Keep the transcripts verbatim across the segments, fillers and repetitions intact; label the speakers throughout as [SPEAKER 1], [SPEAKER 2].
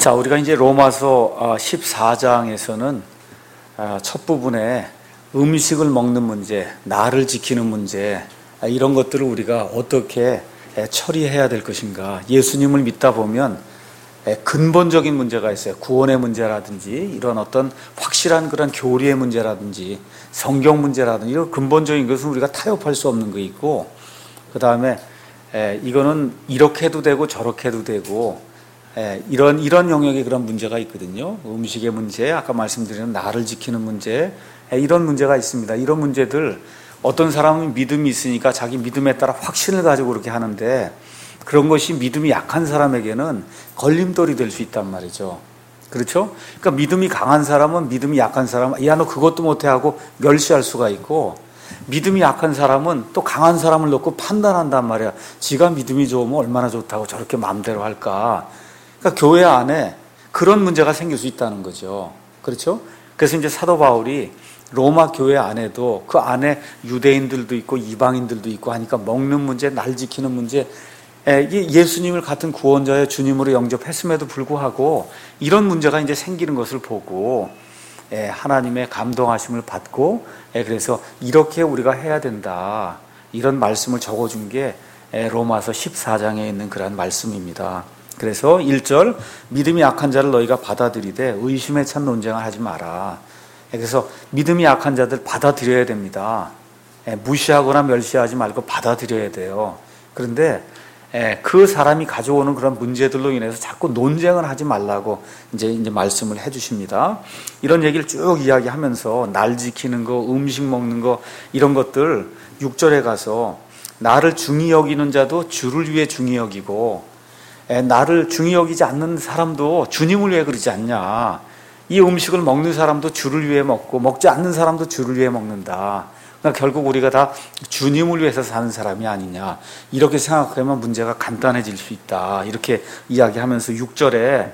[SPEAKER 1] 자, 우리가 이제 로마서 십사 장에서는 첫 부분에 음식을 먹는 문제, 나를 지키는 문제, 이런 것들을 우리가 어떻게 처리해야 될 것인가. 예수님을 믿다 보면 근본적인 문제가 있어요. 구원의 문제라든지 이런 어떤 확실한 그런 교리의 문제라든지 성경 문제라든지 이런 근본적인 것은 우리가 타협할 수 없는 거 있고, 그 다음에 이거는 이렇게 해도 되고 저렇게 해도 되고, 이런 이런 영역에 그런 문제가 있거든요. 음식의 문제, 아까 말씀드린 나를 지키는 문제, 이런 문제가 있습니다. 이런 문제들 어떤 사람은 믿음이 있으니까 자기 믿음에 따라 확신을 가지고 그렇게 하는데, 그런 것이 믿음이 약한 사람에게는 걸림돌이 될 수 있단 말이죠. 그렇죠? 그러니까 믿음이 강한 사람은 믿음이 약한 사람은 야, 너 그것도 못해 하고 멸시할 수가 있고, 믿음이 약한 사람은 또 강한 사람을 놓고 판단한단 말이야. 지가 믿음이 좋으면 얼마나 좋다고 저렇게 마음대로 할까. 그러니까 교회 안에 그런 문제가 생길 수 있다는 거죠. 그렇죠? 그래서 이제 사도 바울이 로마 교회 안에도 그 안에 유대인들도 있고 이방인들도 있고 하니까 먹는 문제, 날 지키는 문제, 예수님을 같은 구원자의 주님으로 영접했음에도 불구하고 이런 문제가 이제 생기는 것을 보고 하나님의 감동하심을 받고, 그래서 이렇게 우리가 해야 된다, 이런 말씀을 적어준 게 로마서 십사 장에 있는 그런 말씀입니다. 그래서 일 절, 믿음이 약한 자를 너희가 받아들이되 의심에 찬 논쟁을 하지 마라. 그래서 믿음이 약한 자들 받아들여야 됩니다. 무시하거나 멸시하지 말고 받아들여야 돼요. 그런데 그 사람이 가져오는 그런 문제들로 인해서 자꾸 논쟁을 하지 말라고 이제 이제 말씀을 해주십니다. 이런 얘기를 쭉 이야기하면서 날 지키는 거, 음식 먹는 거, 이런 것들 육 절에 가서 나를 중히 여기는 자도 주를 위해 중히 여기고, 나를 중히 여기지 않는 사람도 주님을 위해 그러지 않냐. 이 음식을 먹는 사람도 주를 위해 먹고 먹지 않는 사람도 주를 위해 먹는다. 그러니까 결국 우리가 다 주님을 위해서 사는 사람이 아니냐, 이렇게 생각하면 문제가 간단해질 수 있다, 이렇게 이야기하면서 육 절에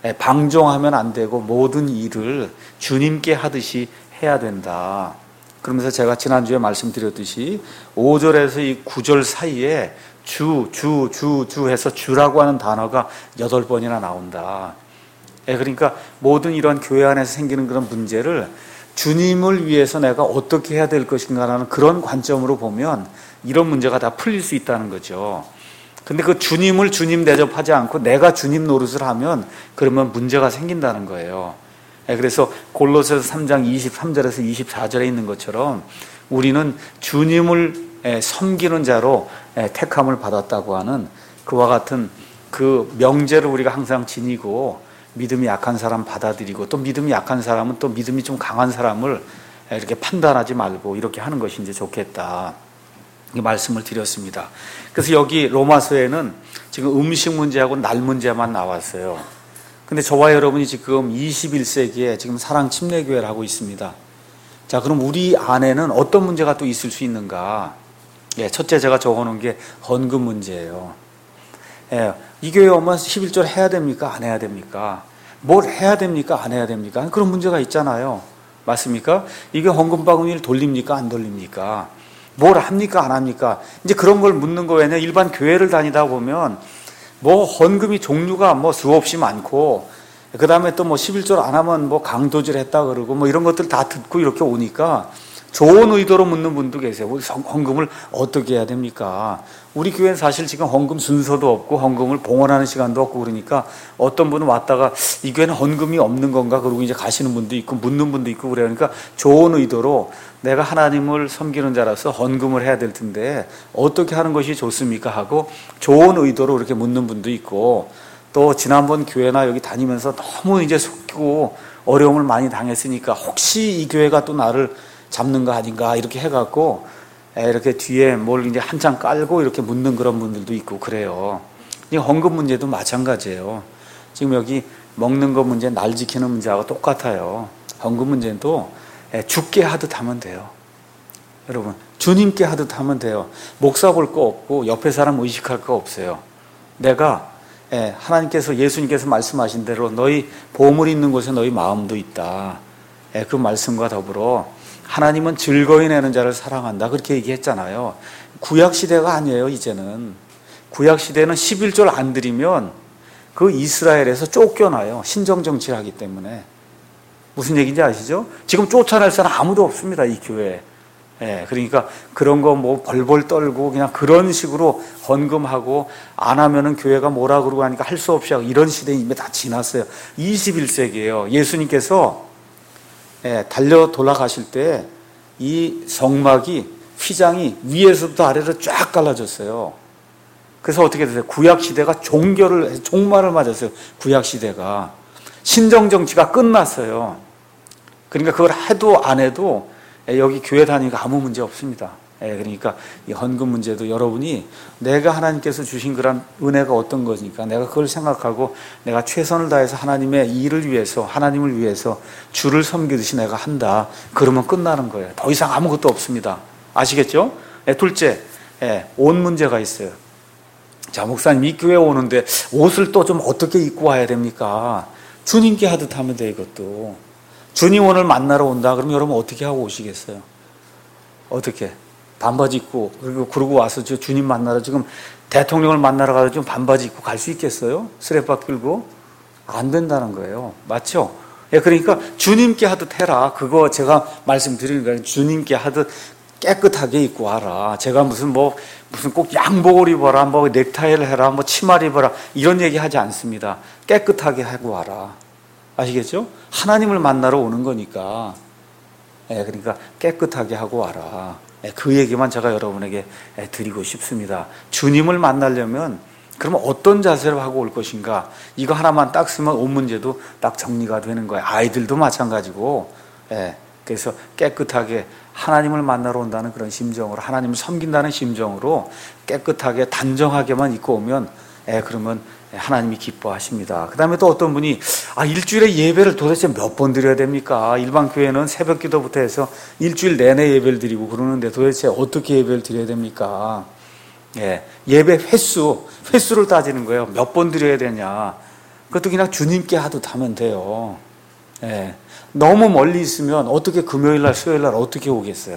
[SPEAKER 1] 방종하면 안 되고 모든 일을 주님께 하듯이 해야 된다. 그러면서 제가 지난주에 말씀드렸듯이 오 절에서 이 구 절 사이에 주, 주, 주, 주 해서 주라고 하는 단어가 여덟 번이나 나온다. 그러니까 모든 이런 교회 안에서 생기는 그런 문제를 주님을 위해서 내가 어떻게 해야 될 것인가라는 그런 관점으로 보면 이런 문제가 다 풀릴 수 있다는 거죠. 근데 그 주님을 주님 대접하지 않고 내가 주님 노릇을 하면 그러면 문제가 생긴다는 거예요. 그래서 골로새서 삼 장 이십삼 절에서 이십사 절에 있는 것처럼 우리는 주님을 섬기는 자로 택함을 받았다고 하는 그와 같은 그 명제를 우리가 항상 지니고, 믿음이 약한 사람 받아들이고, 또 믿음이 약한 사람은 또 믿음이 좀 강한 사람을 이렇게 판단하지 말고 이렇게 하는 것이 이제 좋겠다, 이 말씀을 드렸습니다. 그래서 여기 로마서에는 지금 음식 문제하고 날 문제만 나왔어요. 근데 저와 여러분이 지금 이십일 세기에 지금 사랑 침례교회를 하고 있습니다. 자, 그럼 우리 안에는 어떤 문제가 또 있을 수 있는가? 예, 첫째 제가 적어놓은 게 헌금 문제예요. 예, 이 교회 오면 십일 절 해야 됩니까? 안 해야 됩니까? 뭘 해야 됩니까? 안 해야 됩니까? 그런 문제가 있잖아요. 맞습니까? 이게 헌금 바구니를 돌립니까? 안 돌립니까? 뭘 합니까? 안 합니까? 이제 그런 걸 묻는 거예요. 일반 교회를 다니다 보면 뭐 헌금이 종류가 뭐 수없이 많고, 그 다음에 또 뭐 십일 절 안 하면 뭐 강도질 했다 그러고 뭐 이런 것들 다 듣고 이렇게 오니까 좋은 의도로 묻는 분도 계세요. 우리 헌금을 어떻게 해야 됩니까? 우리 교회는 사실 지금 헌금 순서도 없고 헌금을 봉헌하는 시간도 없고, 그러니까 어떤 분은 왔다가 이 교회는 헌금이 없는 건가 그러고 이제 가시는 분도 있고 묻는 분도 있고 그래요. 그러니까 좋은 의도로 내가 하나님을 섬기는 자라서 헌금을 해야 될 텐데 어떻게 하는 것이 좋습니까 하고 좋은 의도로 이렇게 묻는 분도 있고, 또 지난번 교회나 여기 다니면서 너무 이제 속고 어려움을 많이 당했으니까 혹시 이 교회가 또 나를 잡는 거 아닌가 이렇게 해갖고 이렇게 뒤에 뭘 이제 한장 깔고 이렇게 묻는 그런 분들도 있고 그래요. 이 헌금 문제도 마찬가지예요. 지금 여기 먹는 거 문제, 날 지키는 문제하고 똑같아요. 헌금 문제도 주께 하듯 하면 돼요. 여러분, 주님께 하듯 하면 돼요. 목사 볼 거 없고 옆에 사람 의식할 거 없어요. 내가 하나님께서, 예수님께서 말씀하신 대로 너희 보물 있는 곳에 너희 마음도 있다, 그 말씀과 더불어 하나님은 즐거이 내는 자를 사랑한다, 그렇게 얘기했잖아요. 구약시대가 아니에요. 이제는 구약시대는 십일 절 안 드리면 그 이스라엘에서 쫓겨나요. 신정정치를 하기 때문에. 무슨 얘기인지 아시죠? 지금 쫓아낼 사람 아무도 없습니다, 이 교회에. 예, 그러니까 그런 거 뭐 벌벌 떨고 그냥 그런 식으로 헌금하고 안 하면은 교회가 뭐라 그러고 하니까 할 수 없이 하고 이런 시대에 이미 다 지났어요. 이십일 세기예요. 예수님께서 예, 달려 돌아가실 때 이 성막이 휘장이 위에서부터 아래로 쫙 갈라졌어요. 그래서 어떻게 됐어요? 구약 시대가 종결을 종말을 맞았어요. 구약 시대가 신정 정치가 끝났어요. 그러니까 그걸 해도 안 해도 여기 교회 다니니까 아무 문제 없습니다. 그러니까 이 헌금 문제도 여러분이 내가 하나님께서 주신 그런 은혜가 어떤 거니까 내가 그걸 생각하고 내가 최선을 다해서 하나님의 일을 위해서 하나님을 위해서 주를 섬기듯이 내가 한다. 그러면 끝나는 거예요. 더 이상 아무것도 없습니다. 아시겠죠? 둘째, 옷 문제가 있어요. 자, 목사님 이 교회 오는데 옷을 또 좀 어떻게 입고 와야 됩니까? 주님께 하듯 하면 돼. 이것도 주님 오늘 만나러 온다 그러면 여러분 어떻게 하고 오시겠어요? 어떻게? 반바지 입고 그리고 그러고 와서 저 주님 만나러 지금 대통령을 만나러 가서 좀 반바지 입고 갈 수 있겠어요? 스레빠 끌고? 안 된다는 거예요. 맞죠? 예, 그러니까 주님께 하듯 해라. 그거 제가 말씀드리는 거예요. 주님께 하듯 깨끗하게 입고 와라. 제가 무슨 뭐 무슨 꼭 양복을 입어라, 뭐 넥타이를 해라, 뭐 치마를 입어라 이런 얘기 하지 않습니다. 깨끗하게 하고 와라. 아시겠죠? 하나님을 만나러 오는 거니까. 예, 그러니까 깨끗하게 하고 와라. 예, 그 얘기만 제가 여러분에게 드리고 싶습니다. 주님을 만나려면 그러면 어떤 자세를 하고 올 것인가? 이거 하나만 딱 쓰면 옷 문제도 딱 정리가 되는 거예요. 아이들도 마찬가지고. 예, 그래서 깨끗하게 하나님을 만나러 온다는 그런 심정으로 하나님을 섬긴다는 심정으로 깨끗하게 단정하게만 입고 오면 예, 그러면 하나님이 기뻐하십니다. 그 다음에 또 어떤 분이 아 일주일에 예배를 도대체 몇 번 드려야 됩니까? 일반 교회는 새벽 기도부터 해서 일주일 내내 예배를 드리고 그러는데 도대체 어떻게 예배를 드려야 됩니까? 예, 예배 횟수, 횟수를 따지는 거예요. 몇 번 드려야 되냐? 그것도 그냥 주님께 하듯 하면 돼요. 예, 너무 멀리 있으면 어떻게 금요일날, 수요일날 어떻게 오겠어요?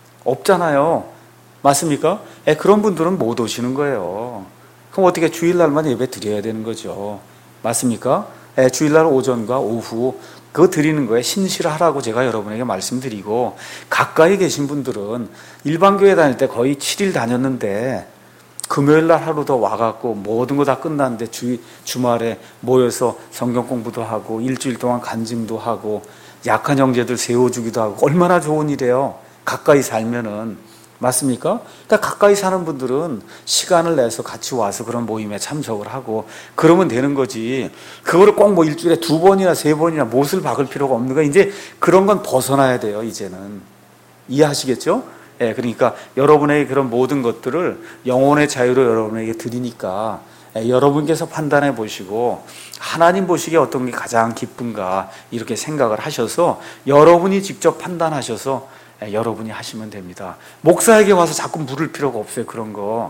[SPEAKER 1] 없잖아요. 맞습니까? 예, 그런 분들은 못 오시는 거예요. 그럼 어떻게 주일날만 예배 드려야 되는 거죠. 맞습니까? 예, 주일날 오전과 오후 그거 드리는 거에 신실하라고 제가 여러분에게 말씀드리고 가까이 계신 분들은 일반 교회 다닐 때 거의 칠 일 다녔는데 금요일날 하루 더 와갖고 모든 거 다 끝났는데 주, 주말에 모여서 성경 공부도 하고 일주일 동안 간증도 하고 약한 형제들 세워주기도 하고 얼마나 좋은 일이에요. 가까이 살면은. 맞습니까? 그러니까 가까이 사는 분들은 시간을 내서 같이 와서 그런 모임에 참석을 하고 그러면 되는 거지. 그거를 꼭 뭐 일주일에 두 번이나 세 번이나 못을 박을 필요가 없는 거야. 이제 그런 건 벗어나야 돼요. 이제는. 이해하시겠죠? 예, 그러니까 여러분의 그런 모든 것들을 영혼의 자유로 여러분에게 드리니까 예, 여러분께서 판단해 보시고 하나님 보시기에 어떤 게 가장 기쁜가 이렇게 생각을 하셔서 여러분이 직접 판단하셔서 예, 여러분이 하시면 됩니다. 목사에게 와서 자꾸 물을 필요가 없어요. 그런 거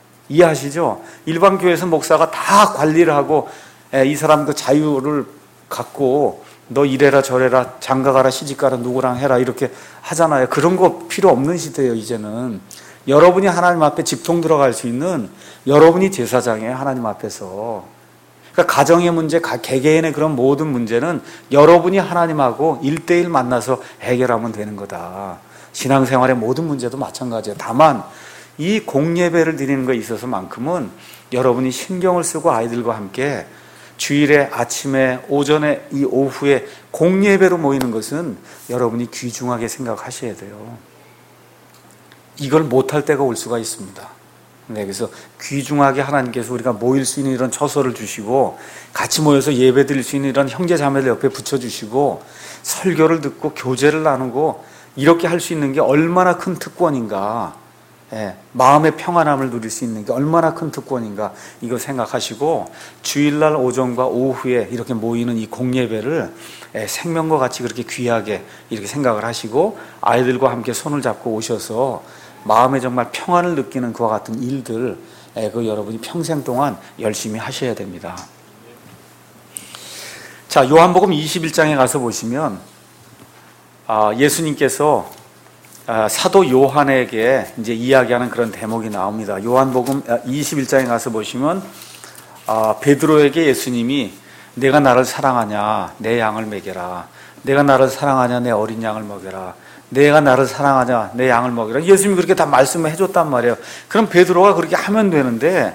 [SPEAKER 1] 이해하시죠? 일반 교회에서 목사가 다 관리를 하고 예, 이 사람도 자유를 갖고 너 이래라 저래라 장가가라 시집가라 누구랑 해라 이렇게 하잖아요. 그런 거 필요 없는 시대예요. 이제는 여러분이 하나님 앞에 집통 들어갈 수 있는 여러분이 제사장이에요. 하나님 앞에서. 그러니까 가정의 문제, 개개인의 그런 모든 문제는 여러분이 하나님하고 일대일 만나서 해결하면 되는 거다. 신앙생활의 모든 문제도 마찬가지예요. 다만 이 공예배를 드리는 것에 있어서만큼은 여러분이 신경을 쓰고 아이들과 함께 주일에 아침에 오전에 이 오후에 공예배로 모이는 것은 여러분이 귀중하게 생각하셔야 돼요. 이걸 못할 때가 올 수가 있습니다. 네, 그래서 귀중하게 하나님께서 우리가 모일 수 있는 이런 처소를 주시고 같이 모여서 예배 드릴 수 있는 이런 형제 자매들 옆에 붙여주시고 설교를 듣고 교제를 나누고 이렇게 할 수 있는 게 얼마나 큰 특권인가. 예, 마음의 평안함을 누릴 수 있는 게 얼마나 큰 특권인가 이거 생각하시고 주일날 오전과 오후에 이렇게 모이는 이 공예배를 예, 생명과 같이 그렇게 귀하게 이렇게 생각을 하시고 아이들과 함께 손을 잡고 오셔서 마음에 정말 평안을 느끼는 그와 같은 일들 예, 그 여러분이 평생 동안 열심히 하셔야 됩니다. 자, 요한복음 이십일 장에 가서 보시면 아, 예수님께서 아, 사도 요한에게 이제 이야기하는 그런 대목이 나옵니다. 요한복음 이십일 장에 가서 보시면 아, 베드로에게 예수님이 내가 나를 사랑하냐 내 양을 먹여라, 내가 나를 사랑하냐 내 어린 양을 먹여라, 내가 나를 사랑하냐 내 양을 먹여라, 예수님이 그렇게 다 말씀을 해줬단 말이에요. 그럼 베드로가 그렇게 하면 되는데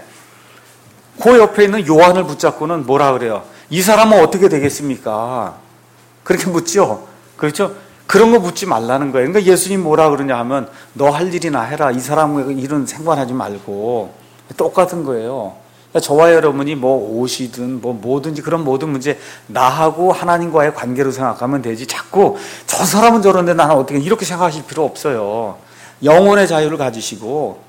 [SPEAKER 1] 그 옆에 있는 요한을 붙잡고는 뭐라 그래요? 이 사람은 어떻게 되겠습니까? 그렇게 묻죠. 그렇죠? 그런 거 묻지 말라는 거예요. 그러니까 예수님 뭐라 그러냐 하면 너 할 일이나 해라, 이 사람의 일은 상관하지 말고. 똑같은 거예요. 그러니까 저와 여러분이 뭐 옷이든 뭐 뭐든지 그런 모든 문제 나하고 하나님과의 관계로 생각하면 되지, 자꾸 저 사람은 저런데 나는 어떻게, 이렇게 생각하실 필요 없어요. 영혼의 자유를 가지시고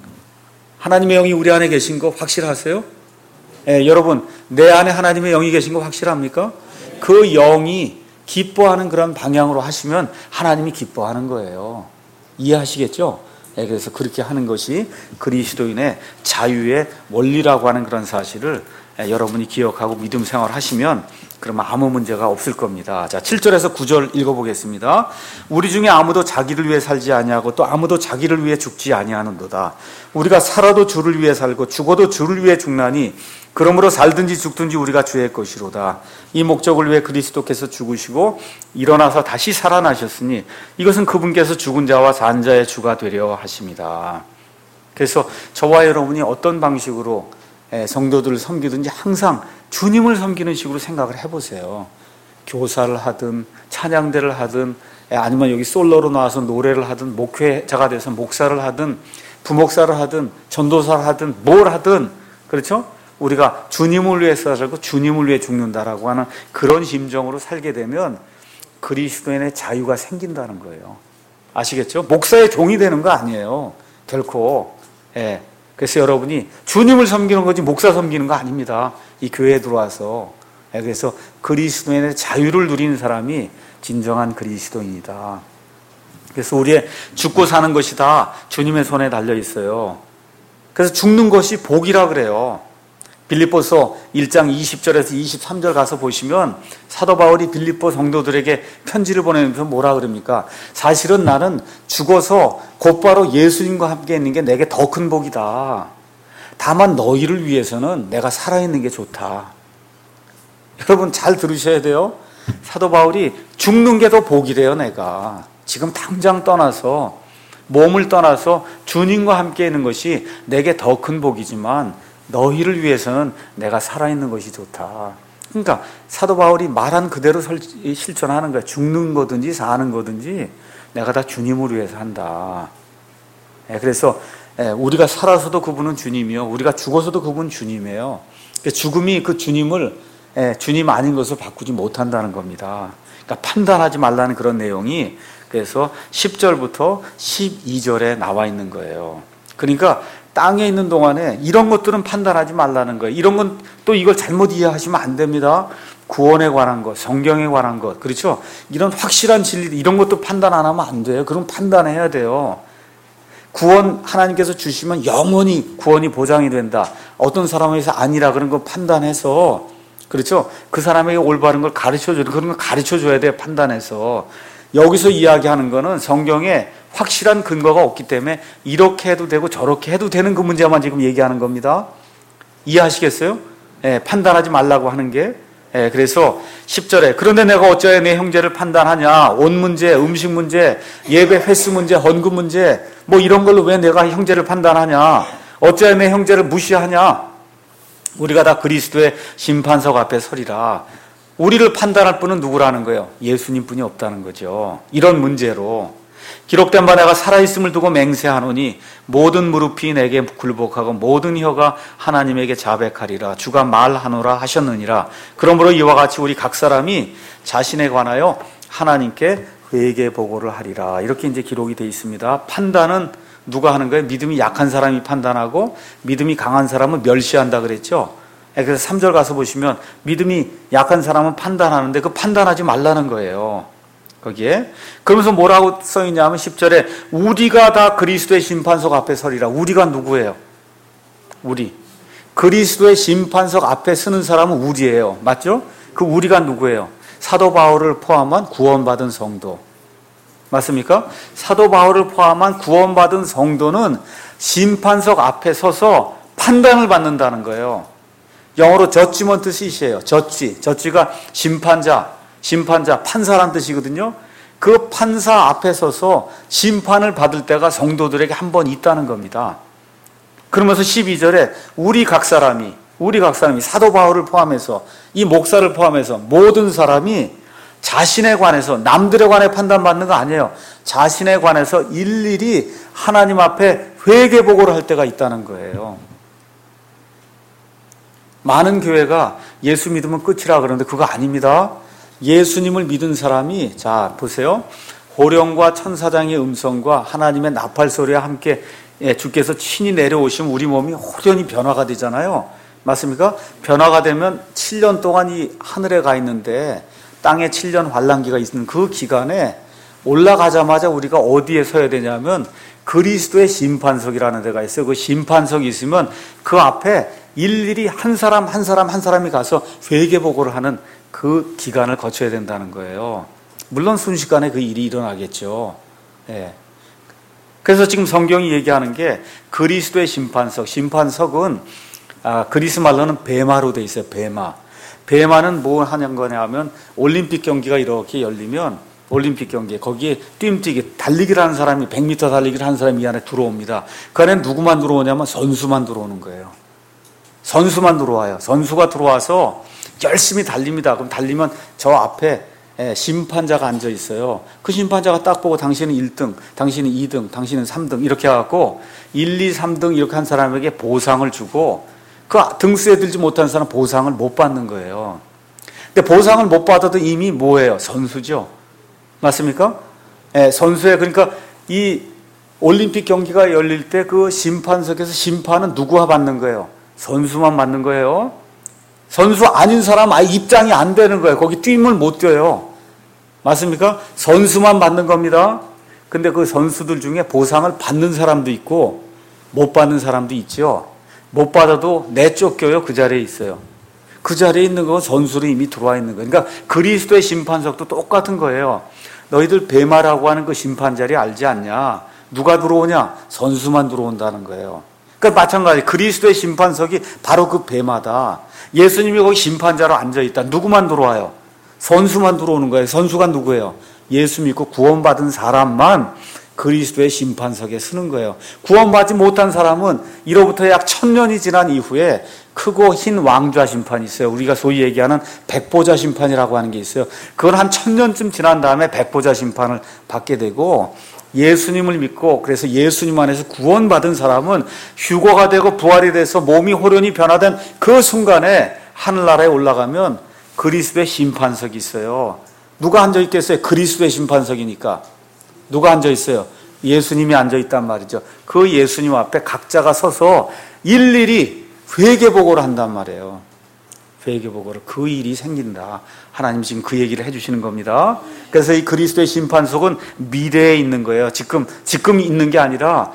[SPEAKER 1] 하나님의 영이 우리 안에 계신 거 확실하세요? 예, 여러분 내 안에 하나님의 영이 계신 거 확실합니까? 그 영이 기뻐하는 그런 방향으로 하시면 하나님이 기뻐하는 거예요. 이해하시겠죠? 예, 그래서 그렇게 하는 것이 그리스도인의 자유의 원리라고 하는 그런 사실을 예, 여러분이 기억하고 믿음 생활을 하시면 그러면 아무 문제가 없을 겁니다. 자, 칠 절에서 구 절 읽어보겠습니다. 우리 중에 아무도 자기를 위해 살지 아니하고 또 아무도 자기를 위해 죽지 아니하는도다. 우리가 살아도 주를 위해 살고 죽어도 주를 위해 죽나니 그러므로 살든지 죽든지 우리가 주의 것이로다. 이 목적을 위해 그리스도께서 죽으시고 일어나서 다시 살아나셨으니 이것은 그분께서 죽은 자와 산 자의 주가 되려 하십니다. 그래서 저와 여러분이 어떤 방식으로 성도들을 섬기든지 항상 주님을 섬기는 식으로 생각을 해보세요. 교사를 하든 찬양대를 하든 아니면 여기 솔로로 나와서 노래를 하든 목회자가 돼서 목사를 하든 부목사를 하든 전도사를 하든 뭘 하든, 그렇죠? 우리가 주님을 위해서 살고 주님을 위해 죽는다라고 하는 그런 심정으로 살게 되면 그리스도인의 자유가 생긴다는 거예요. 아시겠죠? 목사의 종이 되는 거 아니에요, 결코. 예. 그래서 여러분이 주님을 섬기는 거지 목사 섬기는 거 아닙니다. 이 교회에 들어와서. 예. 그래서 그리스도인의 자유를 누리는 사람이 진정한 그리스도인이다. 그래서 우리의 죽고 사는 것이 다 주님의 손에 달려 있어요. 그래서 죽는 것이 복이라 그래요. 빌립보서 일 장 이십 절에서 이십삼 절 가서 보시면 사도 바울이 빌립보 성도들에게 편지를 보내면서 뭐라 그럽니까? 사실은 나는 죽어서 곧바로 예수님과 함께 있는 게 내게 더 큰 복이다. 다만 너희를 위해서는 내가 살아있는 게 좋다. 여러분 잘 들으셔야 돼요. 사도 바울이 죽는 게 더 복이래요. 내가 지금 당장 떠나서 몸을 떠나서 주님과 함께 있는 것이 내게 더 큰 복이지만 너희를 위해서는 내가 살아있는 것이 좋다. 그러니까 사도 바울이 말한 그대로 실천하는 거야. 죽는 거든지 사는 거든지 내가 다 주님을 위해서 한다. 그래서 우리가 살아서도 그분은 주님이요, 우리가 죽어서도 그분은 주님이에요. 죽음이 그 주님을 주님 아닌 것을 바꾸지 못한다는 겁니다. 그러니까 판단하지 말라는 그런 내용이 그래서 십 절부터 십이 절에 나와 있는 거예요. 그러니까 땅에 있는 동안에 이런 것들은 판단하지 말라는 거예요. 이런 건 또 이걸 잘못 이해하시면 안 됩니다. 구원에 관한 것, 성경에 관한 것, 그렇죠? 이런 확실한 진리, 이런 것도 판단 안 하면 안 돼요. 그럼 판단해야 돼요. 구원 하나님께서 주시면 영원히 구원이 보장이 된다. 어떤 사람에서 아니라 그런 거 판단해서, 그렇죠? 그 사람에게 올바른 걸 가르쳐줘야 돼. 그런 걸 가르쳐줘야 돼요. 판단해서. 여기서 이야기하는 거는 성경에 확실한 근거가 없기 때문에 이렇게 해도 되고 저렇게 해도 되는 그 문제만 지금 얘기하는 겁니다. 이해하시겠어요? 예, 판단하지 말라고 하는 게. 예, 그래서 십 절에 그런데 내가 어찌하여 내 형제를 판단하냐? 옷 문제, 음식 문제, 예배 횟수 문제, 헌금 문제 뭐 이런 걸로 왜 내가 형제를 판단하냐? 어찌하여 내 형제를 무시하냐? 우리가 다 그리스도의 심판석 앞에 서리라. 우리를 판단할 분은 누구라는 거예요? 예수님 뿐이 없다는 거죠. 이런 문제로 기록된 바 내가 살아있음을 두고 맹세하노니 모든 무릎이 내게 굴복하고 모든 혀가 하나님에게 자백하리라. 주가 말하노라 하셨느니라. 그러므로 이와 같이 우리 각 사람이 자신에 관하여 하나님께 회개 보고를 하리라. 이렇게 이제 기록이 되어 있습니다. 판단은 누가 하는 거예요? 믿음이 약한 사람이 판단하고 믿음이 강한 사람은 멸시한다 그랬죠. 그래서 삼 절 가서 보시면 믿음이 약한 사람은 판단하는데 그 판단하지 말라는 거예요. 거기에. 그러면서 뭐라고 써있냐면 십 절에 우리가 다 그리스도의 심판석 앞에 서리라. 우리가 누구예요? 우리. 그리스도의 심판석 앞에 서는 사람은 우리예요. 맞죠? 그 우리가 누구예요? 사도 바울을 포함한 구원받은 성도. 맞습니까? 사도 바울을 포함한 구원받은 성도는 심판석 앞에 서서 판단을 받는다는 거예요. 영어로 저지먼트 시시예요. 저지. 저지가 심판자, 심판자, 판사란 뜻이거든요. 그 판사 앞에 서서 심판을 받을 때가 성도들에게 한 번 있다는 겁니다. 그러면서 십이 절에 우리 각 사람이, 우리 각 사람이 사도 바울을 포함해서 이 목사를 포함해서 모든 사람이 자신에 관해서 남들에 관해 판단받는 거 아니에요. 자신에 관해서 일일이 하나님 앞에 회개보고를 할 때가 있다는 거예요. 많은 교회가 예수 믿으면 끝이라 그러는데 그거 아닙니다. 예수님을 믿은 사람이, 자 보세요, 호령과 천사장의 음성과 하나님의 나팔 소리와 함께 주께서 친히 내려오시면 우리 몸이 호련히 변화가 되잖아요. 맞습니까? 변화가 되면 칠 년 동안 이 하늘에 가 있는데 땅에 칠 년 환란기가 있는 그 기간에 올라가자마자 우리가 어디에 서야 되냐면 그리스도의 심판석이라는 데가 있어요. 그 심판석이 있으면 그 앞에 일일이 한 사람 한 사람 한 사람이 가서 회개보고를 하는 그 기간을 거쳐야 된다는 거예요. 물론 순식간에 그 일이 일어나겠죠. 예. 그래서 지금 성경이 얘기하는 게 그리스도의 심판석, 심판석은 아, 그리스 말로는 베마로 돼 있어요. 베마. 베마는 뭐 하는 거냐 하면 올림픽 경기가 이렇게 열리면 올림픽 경기에 거기에 뛰뛰기 달리기를 하는 사람이 백 미터 달리기를 하는 사람이 이 안에 들어옵니다. 그 안에 누구만 들어오냐면 선수만 들어오는 거예요. 선수만 들어와요. 선수가 들어와서 열심히 달립니다. 그럼 달리면 저 앞에 심판자가 앉아 있어요. 그 심판자가 딱 보고 당신은 일 등, 당신은 이 등, 당신은 삼 등 이렇게 해갖고 일, 이, 삼 등 이렇게 한 사람에게 보상을 주고 그 등수에 들지 못한 사람은 보상을 못 받는 거예요. 근데 보상을 못 받아도 이미 뭐예요? 선수죠. 맞습니까? 예, 선수에 그러니까 이 올림픽 경기가 열릴 때 그 심판석에서 심판은 누구와 받는 거예요? 선수만 받는 거예요. 선수 아닌 사람 아예 입장이 안 되는 거예요. 거기 뛰임을 못 뛰어요. 맞습니까? 선수만 받는 겁니다. 근데 그 선수들 중에 보상을 받는 사람도 있고 못 받는 사람도 있죠. 못 받아도 내쫓겨요. 그 자리에 있어요. 그 자리에 있는 건 선수로 이미 들어와 있는 거예요. 그러니까 그리스도의 심판석도 똑같은 거예요. 너희들 베마라고 하는 그 심판 자리 알지 않냐? 누가 들어오냐? 선수만 들어온다는 거예요. 그러니까 마찬가지 그리스도의 심판석이 바로 그 베마다. 예수님이 거기 심판자로 앉아있다. 누구만 들어와요? 선수만 들어오는 거예요. 선수가 누구예요? 예수 믿고 구원받은 사람만 그리스도의 심판석에 서는 거예요. 구원받지 못한 사람은 이로부터 약 천년이 지난 이후에 크고 흰 왕좌 심판이 있어요. 우리가 소위 얘기하는 백보자 심판이라고 하는 게 있어요. 그건 한 천년쯤 지난 다음에 백보자 심판을 받게 되고 예수님을 믿고 그래서 예수님 안에서 구원받은 사람은 휴거가 되고 부활이 돼서 몸이 호련히 변화된 그 순간에 하늘나라에 올라가면 그리스도의 심판석이 있어요. 누가 앉아있겠어요? 그리스도의 심판석이니까. 누가 앉아있어요? 예수님이 앉아있단 말이죠. 그 예수님 앞에 각자가 서서 일일이 회개보고를 한단 말이에요. 회개보고를. 그 일이 생긴다. 하나님 지금 그 얘기를 해주시는 겁니다. 그래서 이 그리스도의 심판석은 미래에 있는 거예요. 지금, 지금 있는 게 아니라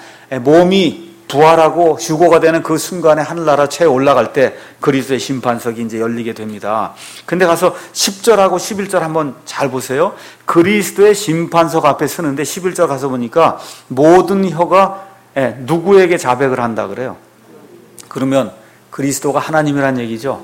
[SPEAKER 1] 몸이 부활하고 휴거가 되는 그 순간에 하늘나라 최에 올라갈 때 그리스도의 심판석이 이제 열리게 됩니다. 근데 가서 십 절하고 십일 절 한번 잘 보세요. 그리스도의 심판석 앞에 서는데 십일 절 가서 보니까 모든 혀가 누구에게 자백을 한다 그래요. 그러면 그리스도가 하나님이란 얘기죠.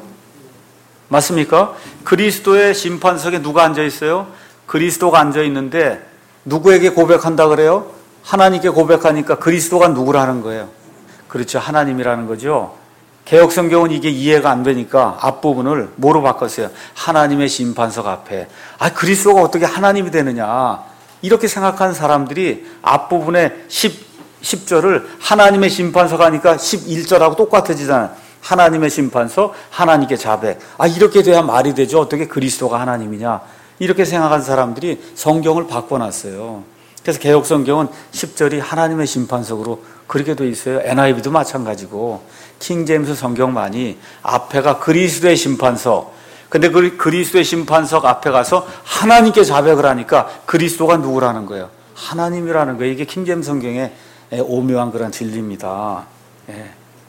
[SPEAKER 1] 맞습니까? 그리스도의 심판석에 누가 앉아 있어요? 그리스도가 앉아 있는데 누구에게 고백한다 그래요? 하나님께 고백하니까 그리스도가 누구라는 거예요? 그렇죠. 하나님이라는 거죠. 개역성경은 이게 이해가 안 되니까 앞부분을 뭐로 바꿨어요? 하나님의 심판석 앞에. 아, 그리스도가 어떻게 하나님이 되느냐? 이렇게 생각하는 사람들이 앞부분에 십 절을 하나님의 심판석 하니까 십일 절하고 똑같아지잖아요. 하나님의 심판석, 하나님께 자백. 아, 이렇게 돼야 말이 되죠. 어떻게 그리스도가 하나님이냐? 이렇게 생각하는 사람들이 성경을 바꿔놨어요. 그래서 개역성경은 십 절이 하나님의 심판석으로 그렇게 돼 있어요. 엔아이브이도 마찬가지고 킹제임스 성경만이 앞에가 그리스도의 심판석. 근데 그 그리스도의 심판석 앞에 가서 하나님께 자백을 하니까 그리스도가 누구라는 거예요? 하나님이라는 거예요. 이게 킹제임스 성경의 오묘한 그런 진리입니다. 예.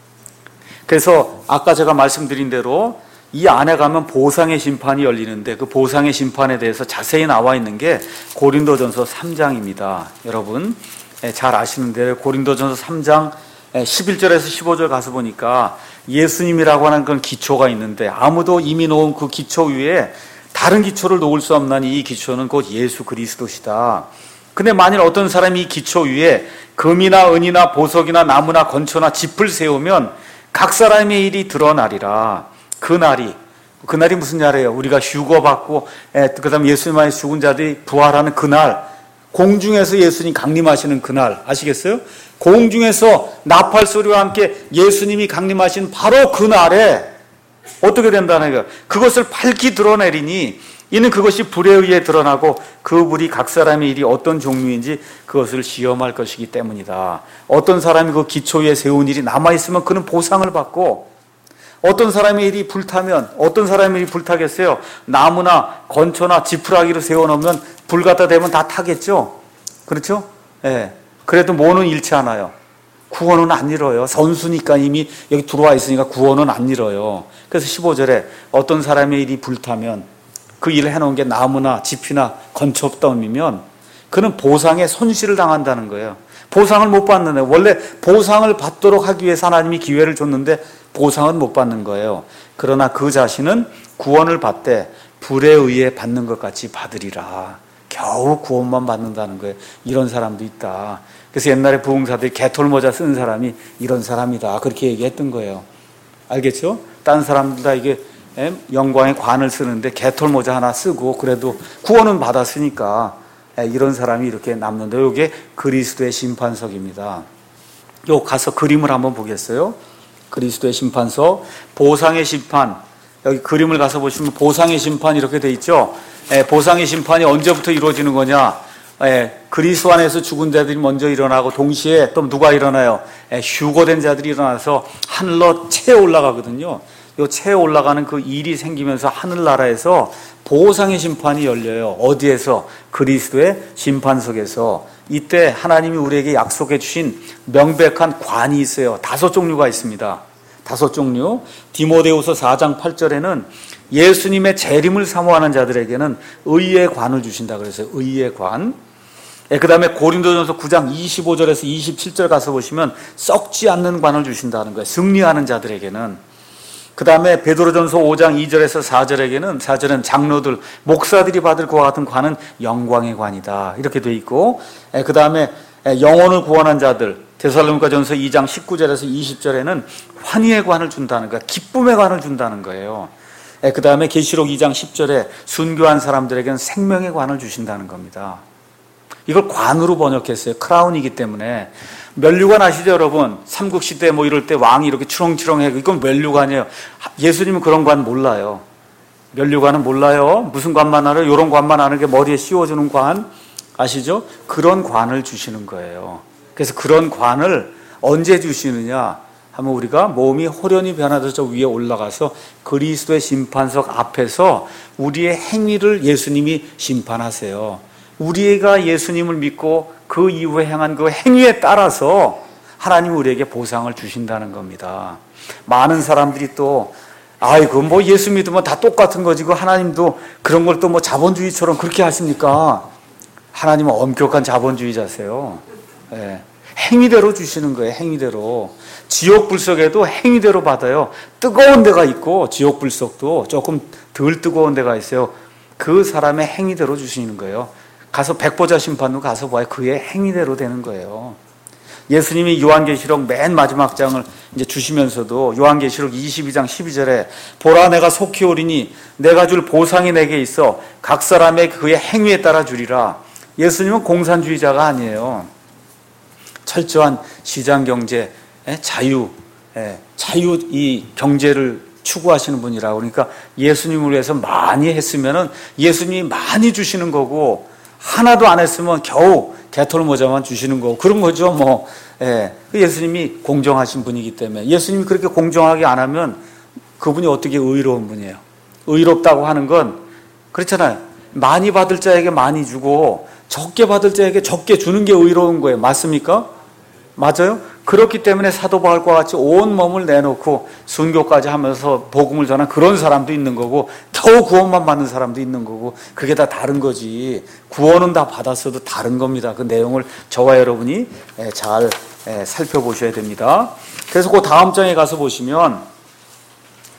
[SPEAKER 1] 그래서 아까 제가 말씀드린 대로 이 안에 가면 보상의 심판이 열리는데 그 보상의 심판에 대해서 자세히 나와 있는 게 고린도전서 삼 장입니다. 여러분 잘 아시는 대로 고린도전서 삼 장 십일 절에서 십오 절 가서 보니까 예수님이라고 하는 그런 기초가 있는데 아무도 이미 놓은 그 기초 위에 다른 기초를 놓을 수 없나니 이 기초는 곧 예수 그리스도시다. 근데 만일 어떤 사람이 이 기초 위에 금이나 은이나 보석이나 나무나 건초나 짚을 세우면 각 사람의 일이 드러나리라. 그 날이 그날이 무슨 날이에요? 우리가 휴거받고 그 다음에 예수님 안에 죽은 자들이 부활하는 그날, 공중에서 예수님 강림하시는 그날 아시겠어요? 공중에서 나팔 소리와 함께 예수님이 강림하신 바로 그날에 어떻게 된다는 거예요? 그것을 밝히 드러내리니 이는 그것이 불에 의해 드러나고 그 불이 각 사람의 일이 어떤 종류인지 그것을 시험할 것이기 때문이다. 어떤 사람이 그 기초 위에 세운 일이 남아있으면 그는 보상을 받고, 어떤 사람의 일이 불타면 어떤 사람의 일이 불타겠어요? 나무나 건초나 지푸라기로 세워놓으면 불 갖다 대면 다 타겠죠? 그렇죠? 예. 그래도 뭐는 잃지 않아요. 구원은 안 잃어요. 선수니까 이미 여기 들어와 있으니까 구원은 안 잃어요. 그래서 십오 절에 어떤 사람의 일이 불타면 그 일을 해놓은 게 나무나 짚이나 건초더미면 그는 보상에 손실을 당한다는 거예요. 보상을 못 받는 거예요. 원래 보상을 받도록 하기 위해서 하나님이 기회를 줬는데 보상은 못 받는 거예요. 그러나 그 자신은 구원을 받되 불에 의해 받는 것 같이 받으리라. 겨우 구원만 받는다는 거예요. 이런 사람도 있다. 그래서 옛날에 부흥사들이 개털모자 쓴 사람이 이런 사람이다. 그렇게 얘기했던 거예요. 알겠죠? 다른 사람들 다 이게 영광의 관을 쓰는데 개털모자 하나 쓰고 그래도 구원은 받았으니까 이런 사람이 이렇게 남는데, 이게 그리스도의 심판석입니다. 요 가서 그림을 한번 보겠어요? 그리스도의 심판석, 보상의 심판. 여기 그림을 가서 보시면 보상의 심판 이렇게 돼 있죠. 에, 보상의 심판이 언제부터 이루어지는 거냐? 에, 그리스도 안에서 죽은 자들이 먼저 일어나고 동시에 또 누가 일어나요? 에, 휴거된 자들이 일어나서 하늘로 채 올라가거든요. 요 채에 올라가는 그 일이 생기면서 하늘나라에서 보상의 심판이 열려요. 어디에서? 그리스도의 심판석에서. 이때 하나님이 우리에게 약속해 주신 명백한 관이 있어요. 다섯 종류가 있습니다. 다섯 종류. 디모데후서 사 장 팔 절에는 예수님의 재림을 사모하는 자들에게는 의의 관을 주신다 그랬어요. 의의 관. 그 다음에 고린도전서 구 장 이십오 절에서 이십칠 절 가서 보시면 썩지 않는 관을 주신다는 거예요. 승리하는 자들에게는. 그 다음에 베드로전서 오 장 이 절에서 사 절에게는 사 절은 장로들, 목사들이 받을 그와 같은 관은 영광의 관이다. 이렇게 돼 있고, 그 다음에 영혼을 구원한 자들, 데살로니가전서 이 장 십구 절에서 이십 절에는 환희의 관을 준다는 거예요. 기쁨의 관을 준다는 거예요. 그 다음에 계시록 이 장 십 절에 순교한 사람들에게는 생명의 관을 주신다는 겁니다. 이걸 관으로 번역했어요. 크라운이기 때문에. 면류관 아시죠, 여러분? 삼국시대 뭐 이럴 때 왕이 이렇게 추렁추렁해. 이건 면류관이에요. 예수님은 그런 관 몰라요. 면류관은 몰라요. 무슨 관만 알아요? 이런 관만 아는 게 머리에 씌워주는 관 아시죠? 그런 관을 주시는 거예요. 그래서 그런 관을 언제 주시느냐 하면 우리가 몸이 호련히 변화돼서 저 위에 올라가서 그리스도의 심판석 앞에서 우리의 행위를 예수님이 심판하세요. 우리가 예수님을 믿고 그 이후에 행한 그 행위에 따라서 하나님이 우리에게 보상을 주신다는 겁니다. 많은 사람들이 또 아이고 뭐 예수 믿으면 다 똑같은 거지, 그 하나님도 그런 걸 또 뭐 자본주의처럼 그렇게 하십니까? 하나님은 엄격한 자본주의자세요. 네. 행위대로 주시는 거예요. 행위대로. 지옥 불석에도 행위대로 받아요. 뜨거운 데가 있고 지옥 불석도 조금 덜 뜨거운 데가 있어요. 그 사람의 행위대로 주시는 거예요. 가서 백보자 심판으로 가서 봐야 그의 행위대로 되는 거예요. 예수님이 요한계시록 맨 마지막 장을 이제 주시면서도 요한계시록 이십이 장 십이 절에 보라 내가 속히 오리니 내가 줄 보상이 내게 있어 각 사람의 그의 행위에 따라 주리라. 예수님은 공산주의자가 아니에요. 철저한 시장경제, 자유, 자유 이 경제를 추구하시는 분이라고. 그러니까 예수님을 위해서 많이 했으면은 예수님이 많이 주시는 거고, 하나도 안 했으면 겨우 개털모자만 주시는 거고 그런 거죠. 뭐 예. 예수님이 공정하신 분이기 때문에. 예수님이 그렇게 공정하게 안 하면 그분이 어떻게 의로운 분이에요? 의롭다고 하는 건 그렇잖아요. 많이 받을 자에게 많이 주고 적게 받을 자에게 적게 주는 게 의로운 거예요. 맞습니까? 맞아요? 그렇기 때문에 사도 바울과 같이 온 몸을 내놓고 순교까지 하면서 복음을 전한 그런 사람도 있는 거고, 겨우 구원만 받는 사람도 있는 거고, 그게 다 다른 거지. 구원은 다 받았어도 다른 겁니다. 그 내용을 저와 여러분이 잘 살펴보셔야 됩니다. 그래서 그 다음 장에 가서 보시면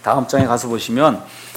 [SPEAKER 1] 다음 장에 가서 보시면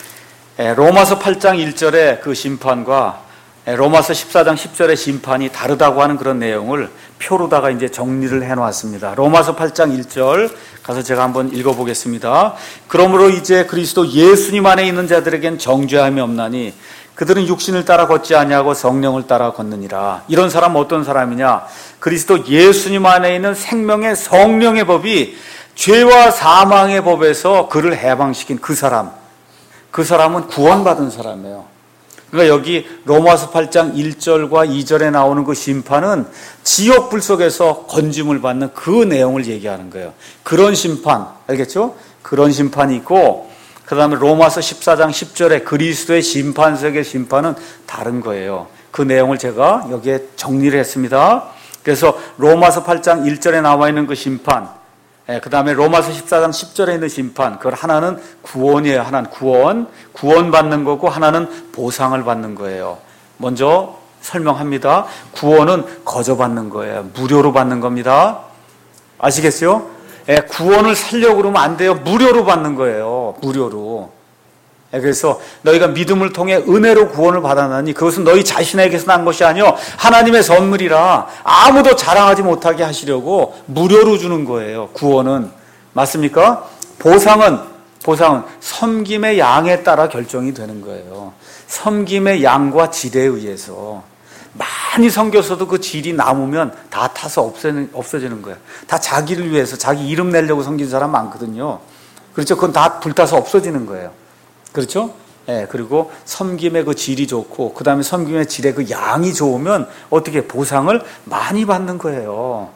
[SPEAKER 1] 로마서 팔 장 일 절의 그 심판과 로마서 십사 장 십 절의 심판이 다르다고 하는 그런 내용을 표로다가 이제 정리를 해놓았습니다. 로마서 팔 장 일 절 가서 제가 한번 읽어보겠습니다. 그러므로 이제 그리스도 예수님 안에 있는 자들에겐 정죄함이 없나니 그들은 육신을 따라 걷지 아니하고 성령을 따라 걷느니라. 이런 사람은 어떤 사람이냐? 그리스도 예수님 안에 있는 생명의 성령의 법이 죄와 사망의 법에서 그를 해방시킨 그 사람, 그 사람은 구원받은 사람이에요. 그러니까 여기 로마서 팔 장 일 절과 이 절에 나오는 그 심판은 지옥불 속에서 건짐을 받는 그 내용을 얘기하는 거예요. 그런 심판, 알겠죠? 그런 심판이 있고, 그 다음에 로마서 십사 장 십 절에 그리스도의 심판석의 심판은 다른 거예요. 그 내용을 제가 여기에 정리를 했습니다. 그래서 로마서 팔 장 일 절에 나와 있는 그 심판, 그 다음에 로마서 십사 장 십 절에 있는 심판, 그걸 하나는 구원이에요. 하나는 구원, 구원받는 거고 하나는 보상을 받는 거예요. 먼저 설명합니다. 구원은 거저 받는 거예요. 무료로 받는 겁니다. 아시겠어요? 예, 구원을 살려고 그러면 안 돼요. 무료로 받는 거예요. 무료로. 예, 그래서 너희가 믿음을 통해 은혜로 구원을 받았나니 그것은 너희 자신에게서 난 것이 아니요 하나님의 선물이라 아무도 자랑하지 못하게 하시려고 무료로 주는 거예요. 구원은. 맞습니까? 보상은 보상은 섬김의 양에 따라 결정이 되는 거예요. 섬김의 양과 질에 의해서. 많이 섬겼어도 그 질이 남으면 다 타서 없애는, 없어지는 거예요. 다 자기를 위해서 자기 이름 내려고 섬긴 사람 많거든요. 그렇죠? 그건 다 불타서 없어지는 거예요. 그렇죠? 예, 그리고 섬김의 그 질이 좋고 그 다음에 섬김의 질의 그 양이 좋으면 어떻게 보상을 많이 받는 거예요.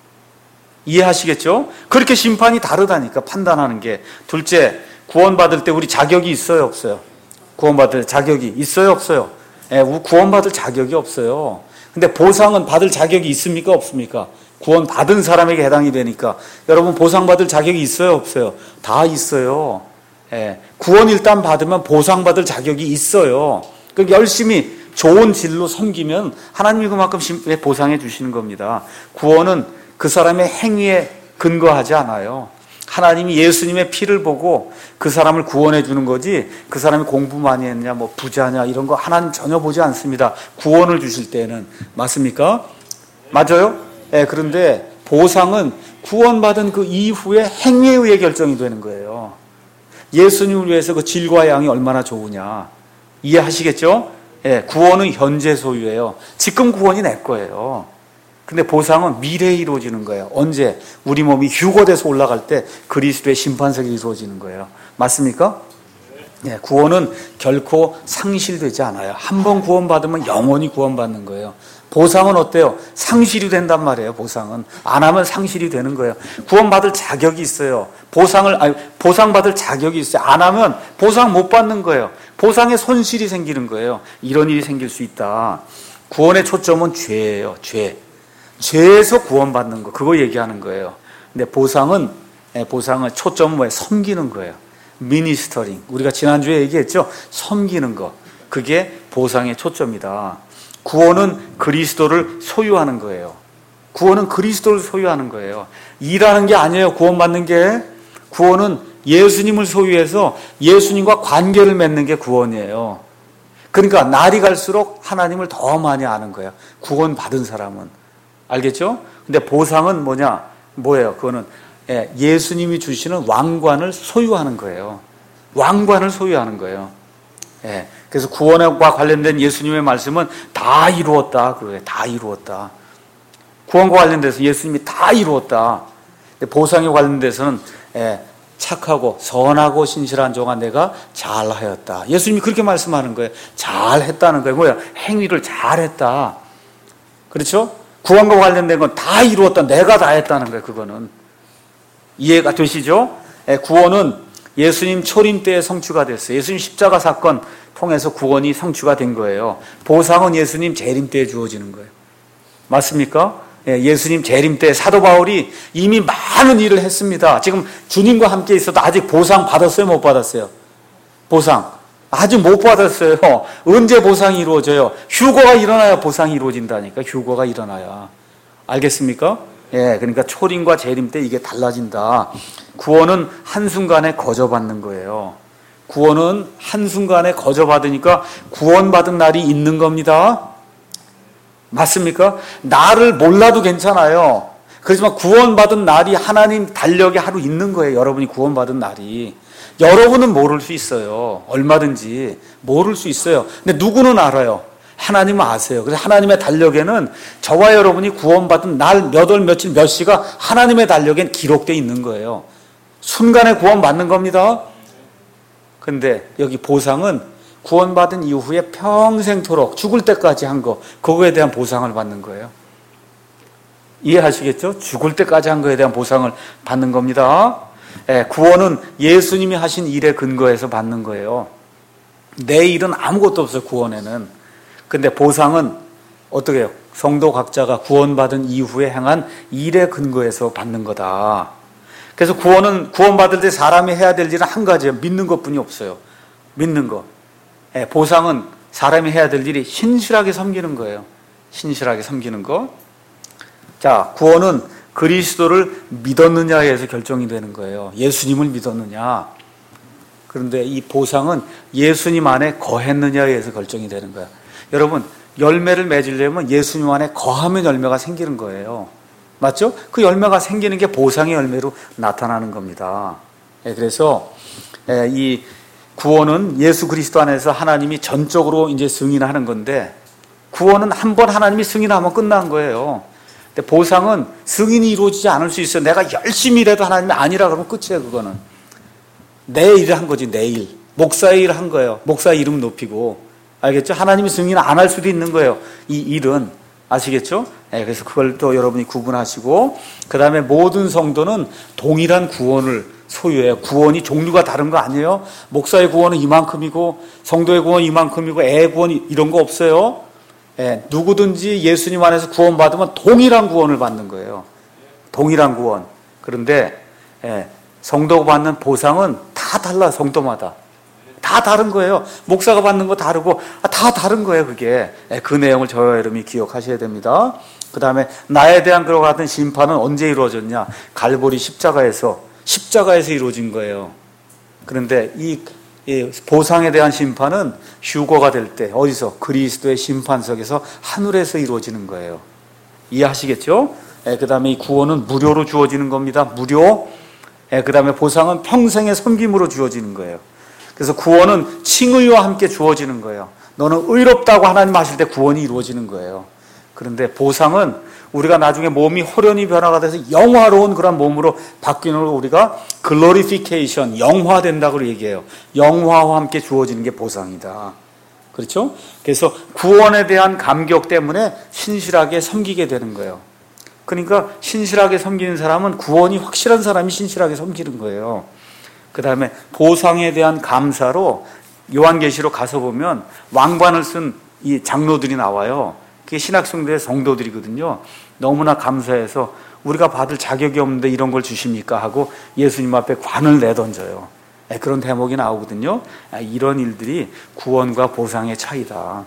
[SPEAKER 1] 이해하시겠죠? 그렇게 심판이 다르다니까 판단하는 게. 둘째, 구원받을 때 우리 자격이 있어요 없어요? 구원받을 자격이 있어요 없어요? 예, 구원받을 자격이 없어요. 근데 보상은 받을 자격이 있습니까 없습니까? 구원 받은 사람에게 해당이 되니까. 여러분 보상받을 자격이 있어요 없어요? 다 있어요. 예, 구원 일단 받으면 보상받을 자격이 있어요. 그러니까 열심히 좋은 질로 섬기면 하나님이 그만큼 보상해 주시는 겁니다. 구원은 그 사람의 행위에 근거하지 않아요. 하나님이 예수님의 피를 보고 그 사람을 구원해 주는 거지 그 사람이 공부 많이 했냐 뭐 부자냐 이런 거 하나님 전혀 보지 않습니다. 구원을 주실 때는. 맞습니까? 맞아요? 예, 그런데 보상은 구원받은 그 이후에 행위에 의해 결정이 되는 거예요. 예수님을 위해서 그 질과 양이 얼마나 좋으냐. 이해하시겠죠? 예, 구원은 현재 소유예요. 지금 구원이 내 거예요. 근데 보상은 미래에 이루어지는 거예요. 언제? 우리 몸이 휴거돼서 올라갈 때 그리스도의 심판석이 이루어지는 거예요. 맞습니까? 예, 구원은 결코 상실되지 않아요. 한 번 구원받으면 영원히 구원받는 거예요. 보상은 어때요? 상실이 된단 말이에요. 보상은 안 하면 상실이 되는 거예요. 구원받을 자격이 있어요. 보상을 아니, 보상받을 자격이 있어요. 안 하면 보상 못 받는 거예요. 보상에 손실이 생기는 거예요. 이런 일이 생길 수 있다. 구원의 초점은 죄예요. 죄. 죄에서 구원받는 거 그거 얘기하는 거예요. 근데 보상은 보상은 초점은 뭐예요? 섬기는 거예요. 미니스터링. 우리가 지난주에 얘기했죠. 섬기는 거. 그게 보상의 초점이다. 구원은 그리스도를 소유하는 거예요. 구원은 그리스도를 소유하는 거예요. 일하는 게 아니에요. 구원받는 게. 구원은 예수님을 소유해서 예수님과 관계를 맺는 게 구원이에요. 그러니까 날이 갈수록 하나님을 더 많이 아는 거예요. 구원받은 사람은. 알겠죠? 근데 보상은 뭐냐? 뭐예요? 그거는 예수님이 주시는 왕관을 소유하는 거예요. 왕관을 소유하는 거예요. 예. 그래서 구원과 관련된 예수님의 말씀은 다 이루었다. 그거예요. 다 이루었다. 구원과 관련돼서 예수님이 다 이루었다. 보상에 관련돼서는 예, 착하고 선하고 신실한 종아 내가 잘하였다. 예수님이 그렇게 말씀하는 거예요. 잘했다는 거예요. 뭐야? 행위를 잘했다. 그렇죠? 구원과 관련된 건 다 이루었다. 내가 다 했다는 거예요. 그거는. 이해가 되시죠? 예, 구원은 예수님 초림 때에 성취가 됐어요. 예수님 십자가 사건 통해서 구원이 성취가 된 거예요. 보상은 예수님 재림 때에 주어지는 거예요. 맞습니까? 예, 예수님 재림 때 사도 바울이 이미 많은 일을 했습니다. 지금 주님과 함께 있어도 아직 보상 받았어요? 못 받았어요? 보상. 아직 못 받았어요. 언제 보상이 이루어져요? 휴거가 일어나야 보상이 이루어진다니까. 휴거가 일어나야. 알겠습니까? 예, 그러니까 초림과 재림 때 이게 달라진다. 구원은 한순간에 거저받는 거예요. 구원은 한순간에 거저받으니까 구원받은 날이 있는 겁니다. 맞습니까? 나를 몰라도 괜찮아요. 그렇지만 구원받은 날이 하나님 달력에 하루 있는 거예요. 여러분이 구원받은 날이. 여러분은 모를 수 있어요. 얼마든지 모를 수 있어요. 근데 누구는 알아요? 하나님은 아세요. 그래서 하나님의 달력에는 저와 여러분이 구원받은 날, 몇 월, 며칠, 몇 시가 하나님의 달력엔 기록되어 있는 거예요. 순간에 구원받는 겁니다. 근데 여기 보상은 구원받은 이후에 평생토록 죽을 때까지 한 거, 그거에 대한 보상을 받는 거예요. 이해하시겠죠? 죽을 때까지 한 거에 대한 보상을 받는 겁니다. 예, 구원은 예수님이 하신 일에 근거해서 받는 거예요. 내 일은 아무것도 없어요, 구원에는. 근데 보상은 어떻게 해요? 성도 각자가 구원받은 이후에 행한 일에 근거해서 받는 거다. 그래서 구원은, 구원받을 때 사람이 해야 될 일은 한 가지예요. 믿는 것뿐이 없어요. 믿는 거. 예, 보상은 사람이 해야 될 일이 신실하게 섬기는 거예요. 신실하게 섬기는 거. 자, 구원은 그리스도를 믿었느냐에 의해서 결정이 되는 거예요. 예수님을 믿었느냐. 그런데 이 보상은 예수님 안에 거했느냐에 의해서 결정이 되는 거예요. 여러분, 열매를 맺으려면 예수님 안에 거하면 열매가 생기는 거예요. 맞죠? 그 열매가 생기는 게 보상의 열매로 나타나는 겁니다. 예, 그래서 예, 이 구원은 예수 그리스도 안에서 하나님이 전적으로 이제 승인하는 건데, 구원은 한 번 하나님이 승인하면 끝난 거예요. 근데 보상은 승인이 이루어지지 않을 수 있어요. 내가 열심히 일해도 하나님이 아니라 그러면 끝이에요. 그거는 내 일을 한 거지. 내 일, 목사의 일을 한 거예요. 목사의 이름 높이고. 알겠죠? 하나님이 승인 안 할 수도 있는 거예요. 이 일은. 아시겠죠? 네, 그래서 그걸 또 여러분이 구분하시고, 그 다음에 모든 성도는 동일한 구원을 소유해요. 구원이 종류가 다른 거 아니에요? 목사의 구원은 이만큼이고, 성도의 구원은 이만큼이고, 애의 구원이 이런 거 없어요. 예, 누구든지 예수님 안에서 구원받으면 동일한 구원을 받는 거예요. 동일한 구원. 그런데 예, 성도가 받는 보상은 다 달라. 성도마다 다 다른 거예요. 목사가 받는 거 다르고 아, 다 다른 거예요. 그게 예, 그 내용을 저와 여러분이 기억하셔야 됩니다. 그 다음에 나에 대한 그와 같은 심판은 언제 이루어졌냐? 갈보리 십자가에서 십자가에서 이루어진 거예요. 그런데 이 보상에 대한 심판은 휴거가 될 때 어디서? 그리스도의 심판석에서 하늘에서 이루어지는 거예요. 이해하시겠죠? 예, 그 다음에 이 구원은 무료로 주어지는 겁니다. 무료. 예, 그 다음에 보상은 평생의 섬김으로 주어지는 거예요. 그래서 구원은 칭의와 함께 주어지는 거예요. 너는 의롭다고 하나님 하실 때 구원이 이루어지는 거예요. 그런데 보상은 우리가 나중에 몸이 호련히 변화가 돼서 영화로운 그런 몸으로 바뀌는 걸 우리가 글로리피케이션, 영화된다고 얘기해요. 영화와 함께 주어지는 게 보상이다. 그렇죠? 그래서 구원에 대한 감격 때문에 신실하게 섬기게 되는 거예요. 그러니까 신실하게 섬기는 사람은 구원이 확실한 사람이 신실하게 섬기는 거예요. 그 다음에 보상에 대한 감사로 요한계시록 가서 보면 왕관을 쓴 이 장로들이 나와요. 그게 신학생들의 성도들이거든요. 너무나 감사해서 우리가 받을 자격이 없는데 이런 걸 주십니까? 하고 예수님 앞에 관을 내던져요. 그런 대목이 나오거든요. 이런 일들이 구원과 보상의 차이다.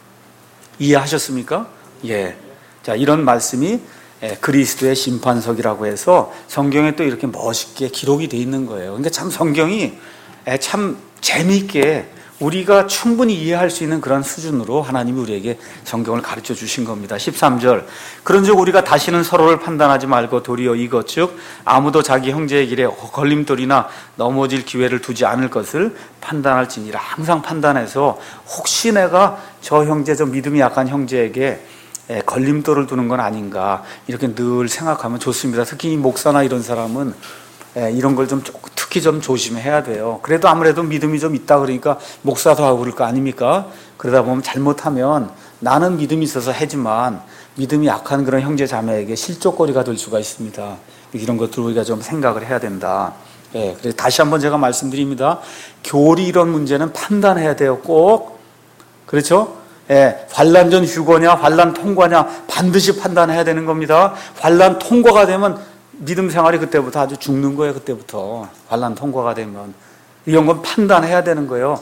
[SPEAKER 1] 이해하셨습니까? 예. 자, 이런 말씀이 그리스도의 심판석이라고 해서 성경에 또 이렇게 멋있게 기록이 돼 있는 거예요. 그러니까 참 성경이 참 재미있게 우리가 충분히 이해할 수 있는 그런 수준으로 하나님이 우리에게 성경을 가르쳐 주신 겁니다. 십삼 절. 그런즉 우리가 다시는 서로를 판단하지 말고 도리어 이것 즉 아무도 자기 형제의 길에 걸림돌이나 넘어질 기회를 두지 않을 것을 판단할지니라. 항상 판단해서 혹시 내가 저 형제, 저 믿음이 약한 형제에게 걸림돌을 두는 건 아닌가 이렇게 늘 생각하면 좋습니다. 특히 이 목사나 이런 사람은 이런 걸 좀 특히 좀 조심해야 돼요. 그래도 아무래도 믿음이 좀 있다 그러니까 목사도 하고 그럴 거 아닙니까? 그러다 보면 잘못하면 나는 믿음이 있어서 하지만 믿음이 약한 그런 형제 자매에게 실족거리가 될 수가 있습니다. 이런 것들 우리가 좀 생각을 해야 된다. 예, 그래서 다시 한번 제가 말씀드립니다. 교리 이런 문제는 판단해야 돼요. 꼭. 그렇죠? 예, 환난 전 휴거냐 환난 통과냐 반드시 판단해야 되는 겁니다. 환난 통과가 되면 믿음 생활이 그때부터 아주 죽는 거예요. 그때부터 환난 통과가 되면 이런 건 판단해야 되는 거예요.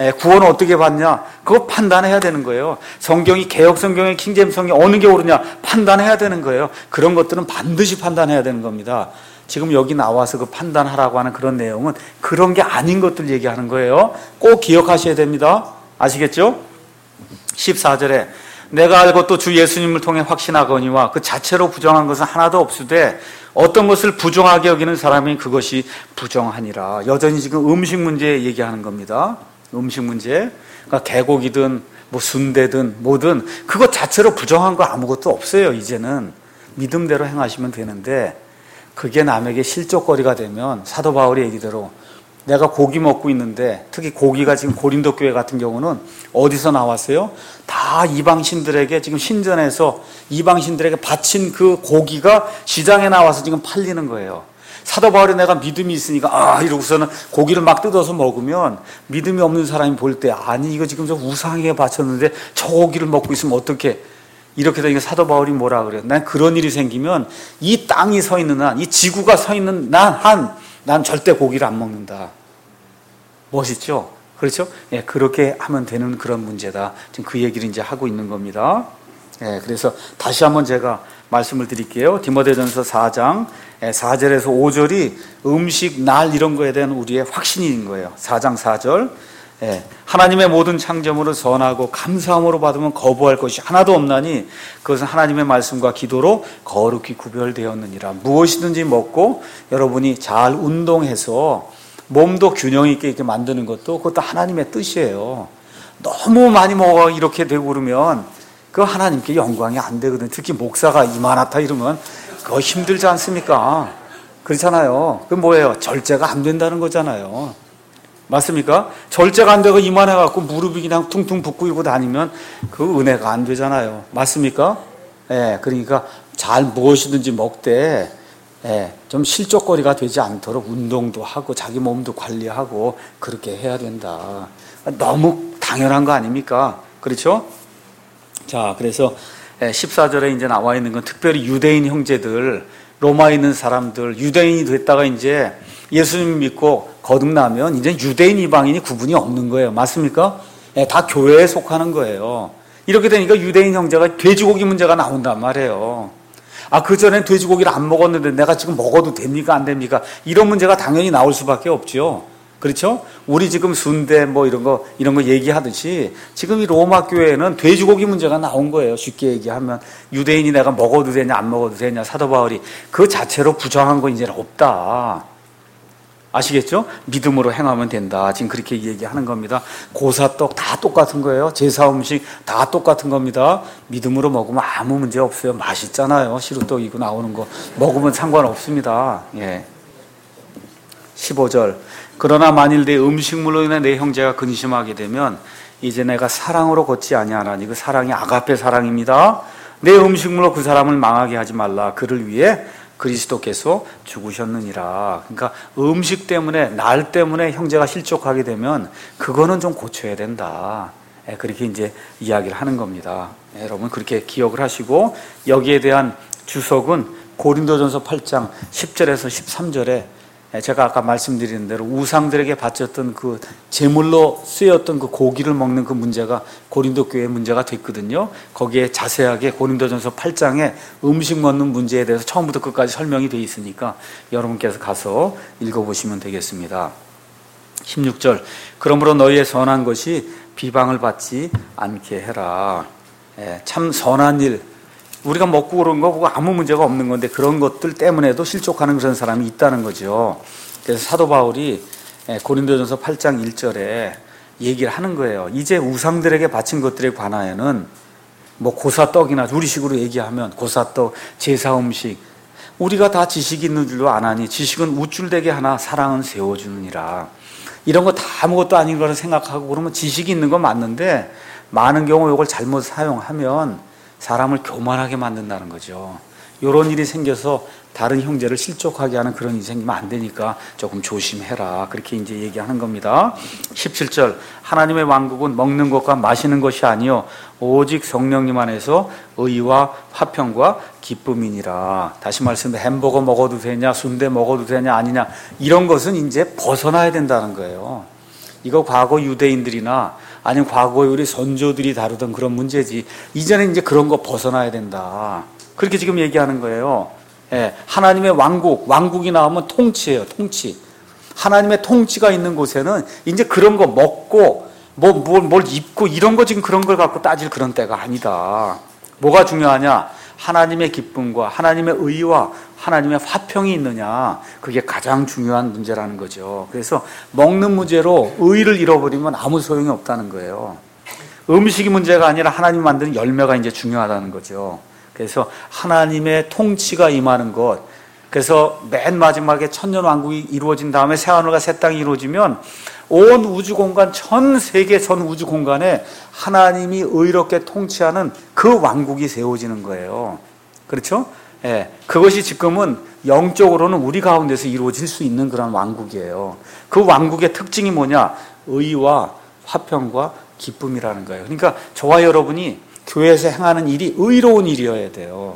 [SPEAKER 1] 구원을 어떻게 받냐? 그거 판단해야 되는 거예요. 성경이 개혁 성경에 킹제임스 성경이 어느 게 옳으냐? 판단해야 되는 거예요. 그런 것들은 반드시 판단해야 되는 겁니다. 지금 여기 나와서 그 판단하라고 하는 그런 내용은 그런 게 아닌 것들 얘기하는 거예요. 꼭 기억하셔야 됩니다. 아시겠죠? 십사 절에 내가 알고 또 주 예수님을 통해 확신하거니와 그 자체로 부정한 것은 하나도 없으되 어떤 것을 부정하게 여기는 사람이 그것이 부정하니라. 여전히 지금 음식 문제 얘기하는 겁니다. 음식 문제. 그러니까 개고기든 뭐 순대든 뭐든 그것 자체로 부정한 거 아무것도 없어요. 이제는 믿음대로 행하시면 되는데 그게 남에게 실족거리가 되면 사도 바울의 얘기대로 내가 고기 먹고 있는데 특히 고기가 지금 고린도 교회 같은 경우는 어디서 나왔어요? 다 이방신들에게 지금 신전에서 이방신들에게 바친 그 고기가 시장에 나와서 지금 팔리는 거예요. 사도 바울이 내가 믿음이 있으니까 아 이러고서는 고기를 막 뜯어서 먹으면 믿음이 없는 사람이 볼 때 아니 이거 지금 저 우상에게 바쳤는데 저 고기를 먹고 있으면 어떻게 이렇게 되니까 사도 바울이 뭐라 그래요? 난 그런 일이 생기면 이 땅이 서 있는 한, 이 지구가 서 있는 난 한, 난 절대 고기를 안 먹는다. 멋있죠? 그렇죠? 예, 그렇게 하면 되는 그런 문제다. 지금 그 얘기를 이제 하고 있는 겁니다. 예, 그래서 다시 한번 제가 말씀을 드릴게요. 디모데전서 사 장 사 절에서 오 절이 음식, 날 이런 거에 대한 우리의 확신인 거예요. 사 장 사 절. 예, 하나님의 모든 창조물을 선하고 감사함으로 받으면 거부할 것이 하나도 없나니 그것은 하나님의 말씀과 기도로 거룩히 구별되었느니라. 무엇이든지 먹고 여러분이 잘 운동해서 몸도 균형 있게 이렇게 만드는 것도 그것도 하나님의 뜻이에요. 너무 많이 먹어 이렇게 되고 그러면 그거 하나님께 영광이 안 되거든요. 특히 목사가 이만하다 이러면 그거 힘들지 않습니까? 그렇잖아요. 그 뭐예요? 절제가 안 된다는 거잖아요. 맞습니까? 절제가 안 되고 이만해갖고 무릎이 그냥 퉁퉁 붓고 이러고 다니면 그 은혜가 안 되잖아요. 맞습니까? 예, 그러니까 잘 무엇이든지 먹되, 예, 좀 실족거리가 되지 않도록 운동도 하고 자기 몸도 관리하고 그렇게 해야 된다. 너무 당연한 거 아닙니까? 그렇죠? 자, 그래서 십사 절에 이제 나와 있는 건 특별히 유대인 형제들, 로마에 있는 사람들, 유대인이 됐다가 이제 예수님 믿고 거듭나면 이제 유대인 이방인이 구분이 없는 거예요. 맞습니까? 예, 다 교회에 속하는 거예요. 이렇게 되니까 유대인 형제가 돼지고기 문제가 나온단 말이에요. 아, 그전에 돼지고기를 안 먹었는데 내가 지금 먹어도 됩니까? 안 됩니까? 이런 문제가 당연히 나올 수밖에 없죠. 그렇죠? 우리 지금 순대 뭐 이런 거, 이런 거 얘기하듯이 지금 이 로마 교회에는 돼지고기 문제가 나온 거예요. 쉽게 얘기하면. 유대인이 내가 먹어도 되냐, 안 먹어도 되냐. 사도 바울이 그 자체로 부정한 거 이제는 없다. 아시겠죠? 믿음으로 행하면 된다. 지금 그렇게 얘기하는 겁니다. 고사떡 다 똑같은 거예요. 제사 음식 다 똑같은 겁니다. 믿음으로 먹으면 아무 문제 없어요. 맛있잖아요. 시루떡이고 나오는 거. 먹으면 상관없습니다. 예. 십오 절. 그러나 만일 내 음식물로 인해 내 형제가 근심하게 되면 이제 내가 사랑으로 걷지 아니하나니 그 사랑이 아가페 사랑입니다. 내 음식물로 그 사람을 망하게 하지 말라. 그를 위해 그리스도께서 죽으셨느니라. 그러니까 음식 때문에, 날 때문에 형제가 실족하게 되면 그거는 좀 고쳐야 된다. 그렇게 이제 이야기를 하는 겁니다. 여러분 그렇게 기억을 하시고 여기에 대한 주석은 고린도전서 팔 장 십 절에서 십삼 절에 제가 아까 말씀드린 대로 우상들에게 바쳤던 그 제물로 쓰였던 그 고기를 먹는 그 문제가 고린도 교회의 문제가 됐거든요. 거기에 자세하게 고린도전서 팔 장에 음식 먹는 문제에 대해서 처음부터 끝까지 설명이 되어 있으니까 여러분께서 가서 읽어보시면 되겠습니다. 십육 절. 그러므로 너희의 선한 것이 비방을 받지 않게 해라. 예, 참 선한 일, 우리가 먹고 그런 거 보고 아무 문제가 없는 건데 그런 것들 때문에도 실족하는 그런 사람이 있다는 거죠. 그래서 사도 바울이 고린도전서 팔 장 일 절에 얘기를 하는 거예요. 이제 우상들에게 바친 것들에 관하여는 뭐 고사떡이나 우리식으로 얘기하면 고사떡, 제사 음식, 우리가 다 지식이 있는 줄로 아나니 지식은 우쭐대게 하나 사랑은 세워주느니라. 이런 거 다 아무것도 아닌 거라 생각하고 그러면 지식이 있는 건 맞는데 많은 경우 이걸 잘못 사용하면 사람을 교만하게 만든다는 거죠. 이런 일이 생겨서 다른 형제를 실족하게 하는 그런 일이 생기면 안 되니까 조금 조심해라. 그렇게 이제 얘기하는 겁니다. 십칠 절. 하나님의 왕국은 먹는 것과 마시는 것이 아니요 오직 성령님 안에서 의와 화평과 기쁨이니라. 다시 말씀해 햄버거 먹어도 되냐, 순대 먹어도 되냐, 아니냐, 이런 것은 이제 벗어나야 된다는 거예요. 이거 과거 유대인들이나 아니면 과거에 우리 선조들이 다루던 그런 문제지. 이제는 이제 그런 거 벗어나야 된다. 그렇게 지금 얘기하는 거예요. 예, 하나님의 왕국, 왕국이 나오면 통치예요, 통치. 하나님의 통치가 있는 곳에는 이제 그런 거 먹고 뭐, 뭘, 뭘 입고 이런 거 지금 그런 걸 갖고 따질 그런 때가 아니다. 뭐가 중요하냐? 하나님의 기쁨과 하나님의 의와 하나님의 화평이 있느냐. 그게 가장 중요한 문제라는 거죠. 그래서 먹는 문제로 의를 잃어버리면 아무 소용이 없다는 거예요. 음식이 문제가 아니라 하나님 만드는 열매가 이제 중요하다는 거죠. 그래서 하나님의 통치가 임하는 것. 그래서 맨 마지막에 천년왕국이 이루어진 다음에 새하늘과 새 땅이 이루어지면 온 우주공간, 전 세계 전 우주공간에 하나님이 의롭게 통치하는 그 왕국이 세워지는 거예요. 그렇죠? 예, 그것이 지금은 영적으로는 우리 가운데서 이루어질 수 있는 그런 왕국이에요. 그 왕국의 특징이 뭐냐? 의와 화평과 기쁨이라는 거예요. 그러니까 저와 여러분이 교회에서 행하는 일이 의로운 일이어야 돼요.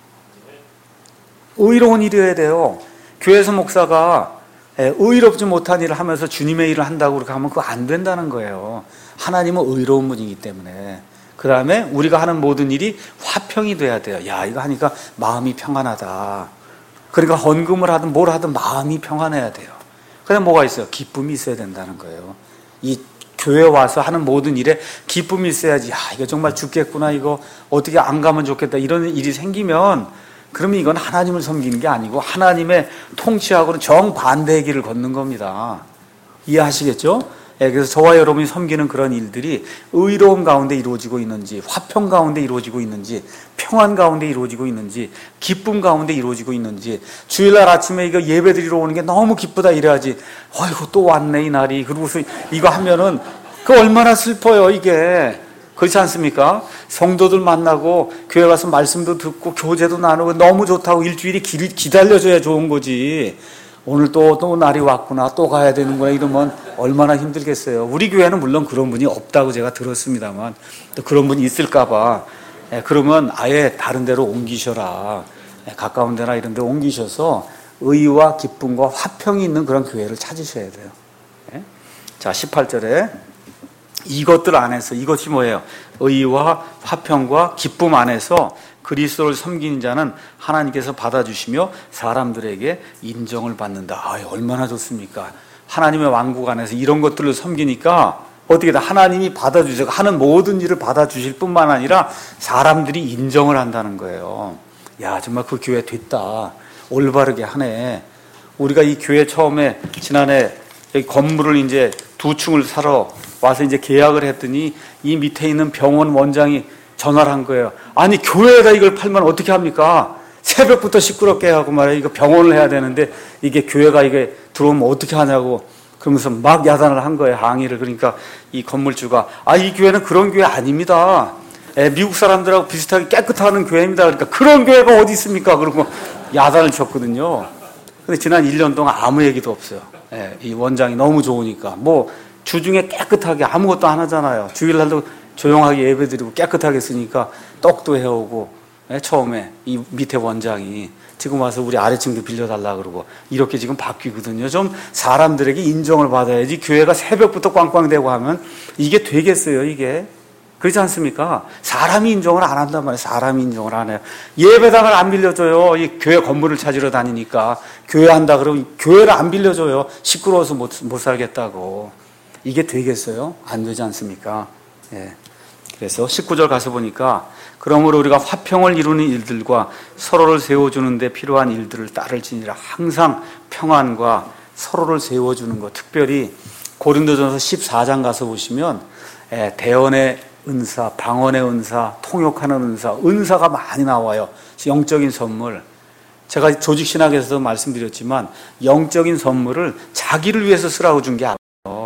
[SPEAKER 1] 의로운 일이어야 돼요. 교회에서 목사가 의롭지 못한 일을 하면서 주님의 일을 한다고 그렇게 하면 그거 안 된다는 거예요. 하나님은 의로운 분이기 때문에. 그 다음에 우리가 하는 모든 일이 화평이 돼야 돼요. 야, 이거 하니까 마음이 평안하다. 그러니까 헌금을 하든 뭘 하든 마음이 평안해야 돼요. 그다음에 뭐가 있어요? 기쁨이 있어야 된다는 거예요. 이 교회 와서 하는 모든 일에 기쁨이 있어야지. 야, 이거 정말 죽겠구나. 이거 어떻게 안 가면 좋겠다. 이런 일이 생기면 그러면 이건 하나님을 섬기는 게 아니고 하나님의 통치하고는 정반대의 길을 걷는 겁니다. 이해하시겠죠? 예, 그래서 저와 여러분이 섬기는 그런 일들이 의로움 가운데 이루어지고 있는지, 화평 가운데 이루어지고 있는지, 평안 가운데 이루어지고 있는지, 기쁨 가운데 이루어지고 있는지. 주일날 아침에 이거 예배 드리러 오는 게 너무 기쁘다 이래야지. 어이구 또 왔네 이 날이. 그러고서 이거 하면은 그 얼마나 슬퍼요 이게. 그렇지 않습니까? 성도들 만나고 교회 가서 말씀도 듣고 교제도 나누고 너무 좋다고 일주일이 기, 기다려줘야 좋은 거지. 오늘 또, 또 날이 왔구나, 또 가야 되는구나 이러면 얼마나 힘들겠어요. 우리 교회는 물론 그런 분이 없다고 제가 들었습니다만 또 그런 분이 있을까봐. 예, 그러면 아예 다른 데로 옮기셔라. 예, 가까운 데나 이런 데 옮기셔서 의와 기쁨과 화평이 있는 그런 교회를 찾으셔야 돼요. 예? 자, 십팔 절에 이것들 안에서, 이것이 뭐예요? 의와 화평과 기쁨 안에서 그리스도를 섬기는 자는 하나님께서 받아주시며 사람들에게 인정을 받는다. 아, 얼마나 좋습니까? 하나님의 왕국 안에서 이런 것들을 섬기니까 어떻게 다 하나님이 받아주세요. 하는 모든 일을 받아주실 뿐만 아니라 사람들이 인정을 한다는 거예요. 야, 정말 그 교회 됐다. 올바르게 하네. 우리가 이 교회 처음에 지난해 여기 건물을 이제 두 층을 사러 와서 이제 계약을 했더니 이 밑에 있는 병원 원장이 전화를 한 거예요. 아니, 교회에다 이걸 팔면 어떻게 합니까? 새벽부터 시끄럽게 하고 말이야. 이거 병원을 해야 되는데 이게 교회가 이게 들어오면 어떻게 하냐고 그러면서 막 야단을 한 거예요. 항의를. 그러니까 이 건물주가 아, 이 교회는 그런 교회 아닙니다. 에, 미국 사람들하고 비슷하게 깨끗하는 교회입니다. 그러니까 그런 교회가 어디 있습니까? 그러고 야단을 쳤거든요. 근데 지난 일 년 동안 아무 얘기도 없어요. 에, 이 원장이 너무 좋으니까. 뭐 주중에 깨끗하게 아무것도 안 하잖아요. 주일날도 조용하게 예배드리고 깨끗하게 쓰니까 떡도 해오고. 예, 처음에 이 밑에 원장이 지금 와서 우리 아래층도 빌려달라 그러고 이렇게 지금 바뀌거든요. 좀 사람들에게 인정을 받아야지 교회가 새벽부터 꽝꽝대고 하면 이게 되겠어요, 이게. 그렇지 않습니까? 사람이 인정을 안 한단 말이에요. 사람이 인정을 안 해요. 예배당을 안 빌려줘요. 이 교회 건물을 찾으러 다니니까. 교회 한다 그러면 교회를 안 빌려줘요. 시끄러워서 못, 못 살겠다고. 이게 되겠어요? 안 되지 않습니까? 예. 그래서 십구 절 가서 보니까 그러므로 우리가 화평을 이루는 일들과 서로를 세워주는 데 필요한 일들을 따를지니라. 항상 평안과 서로를 세워주는 것. 특별히 고린도전서 십사 장 가서 보시면 예, 대언의 은사, 방언의 은사, 통역하는 은사, 은사가 많이 나와요. 영적인 선물. 제가 조직신학에서도 말씀드렸지만 영적인 선물을 자기를 위해서 쓰라고 준 게 아니에요.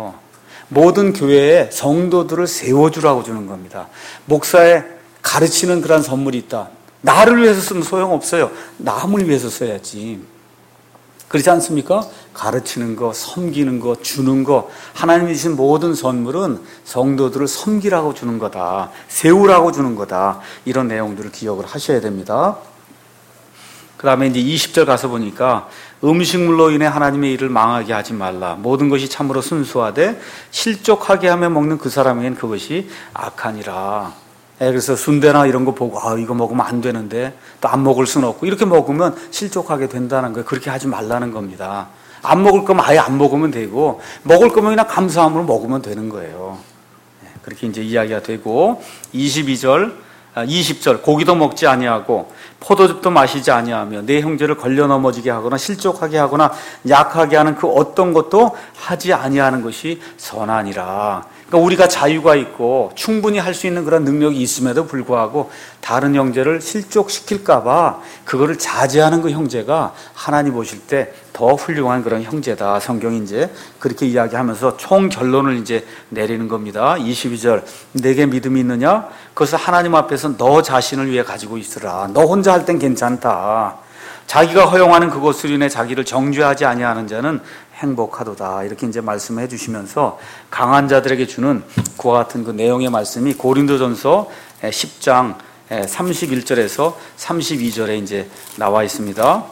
[SPEAKER 1] 모든 교회에 성도들을 세워주라고 주는 겁니다. 목사의 가르치는 그런 선물이 있다. 나를 위해서 쓰면 소용없어요. 남을 위해서 써야지. 그렇지 않습니까? 가르치는 거, 섬기는 거, 주는 거, 하나님이 주신 모든 선물은 성도들을 섬기라고 주는 거다. 세우라고 주는 거다. 이런 내용들을 기억을 하셔야 됩니다. 그 다음에 이제 이십 절 가서 보니까 음식물로 인해 하나님의 일을 망하게 하지 말라. 모든 것이 참으로 순수하되 실족하게 하며 먹는 그 사람에겐 그것이 악하니라. 예, 그래서 순대나 이런 거 보고 아 이거 먹으면 안 되는데 또 안 먹을 수는 없고 이렇게 먹으면 실족하게 된다는 거예요. 그렇게 하지 말라는 겁니다. 안 먹을 거면 아예 안 먹으면 되고 먹을 거면 그냥 감사함으로 먹으면 되는 거예요. 예, 그렇게 이제 이야기가 되고 이십이 절 이십 절 고기도 먹지 아니하고 포도즙도 마시지 아니하며 내 형제를 걸려 넘어지게 하거나 실족하게 하거나 약하게 하는 그 어떤 것도 하지 아니하는 것이 선하니라. 그러니까 우리가 자유가 있고 충분히 할 수 있는 그런 능력이 있음에도 불구하고 다른 형제를 실족시킬까 봐 그거를 자제하는 그 형제가 하나님 보실 때 더 훌륭한 그런 형제다. 성경이 이제 그렇게 이야기하면서 총 결론을 이제 내리는 겁니다. 이십이 절 내게 믿음이 있느냐? 그것을 하나님 앞에서 너 자신을 위해 가지고 있으라. 너 혼자 할 땐 괜찮다. 자기가 허용하는 그것으로 인해 자기를 정죄하지 아니하는 자는 행복하도다. 이렇게 이제 말씀해 주시면서 강한 자들에게 주는 그와 같은 그 내용의 말씀이 고린도전서 십 장 삼십일 절에서 삼십이 절에 이제 나와 있습니다.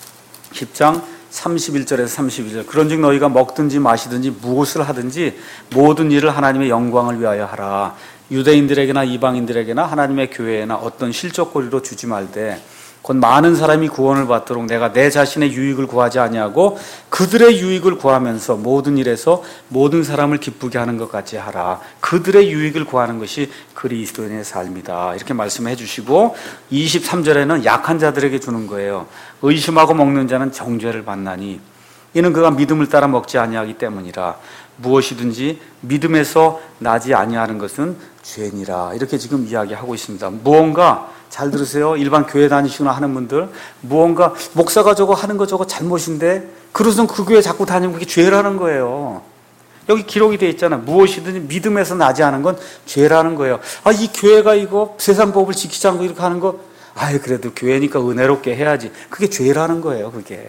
[SPEAKER 1] 십 장 삼십일 절에서 삼십이 절 그런즉 너희가 먹든지 마시든지 무엇을 하든지 모든 일을 하나님의 영광을 위하여 하라. 유대인들에게나 이방인들에게나 하나님의 교회에나 어떤 실족거리로 주지 말되 곧 많은 사람이 구원을 받도록 내가 내 자신의 유익을 구하지 아니하고 그들의 유익을 구하면서 모든 일에서 모든 사람을 기쁘게 하는 것 같이 하라. 그들의 유익을 구하는 것이 그리스도인의 삶이다. 이렇게 말씀해 주시고 이십삼 절에는 약한 자들에게 주는 거예요. 의심하고 먹는 자는 정죄를 받나니 이는 그가 믿음을 따라 먹지 아니하기 때문이라. 무엇이든지 믿음에서 나지 아니하는 것은 죄니라. 이렇게 지금 이야기하고 있습니다. 무언가 잘 들으세요. 일반 교회 다니시거나 하는 분들 무언가 목사가 저거 하는 거 저거 잘못인데 그러고선 그 교회 자꾸 다니면 그게 죄라는 거예요. 여기 기록이 되어 있잖아요. 무엇이든지 믿음에서 나지 않은 건 죄라는 거예요. 아, 이 교회가 이거 세상 법을 지키지 않고 이렇게 하는 거 아이 그래도 교회니까 은혜롭게 해야지. 그게 죄라는 거예요. 그게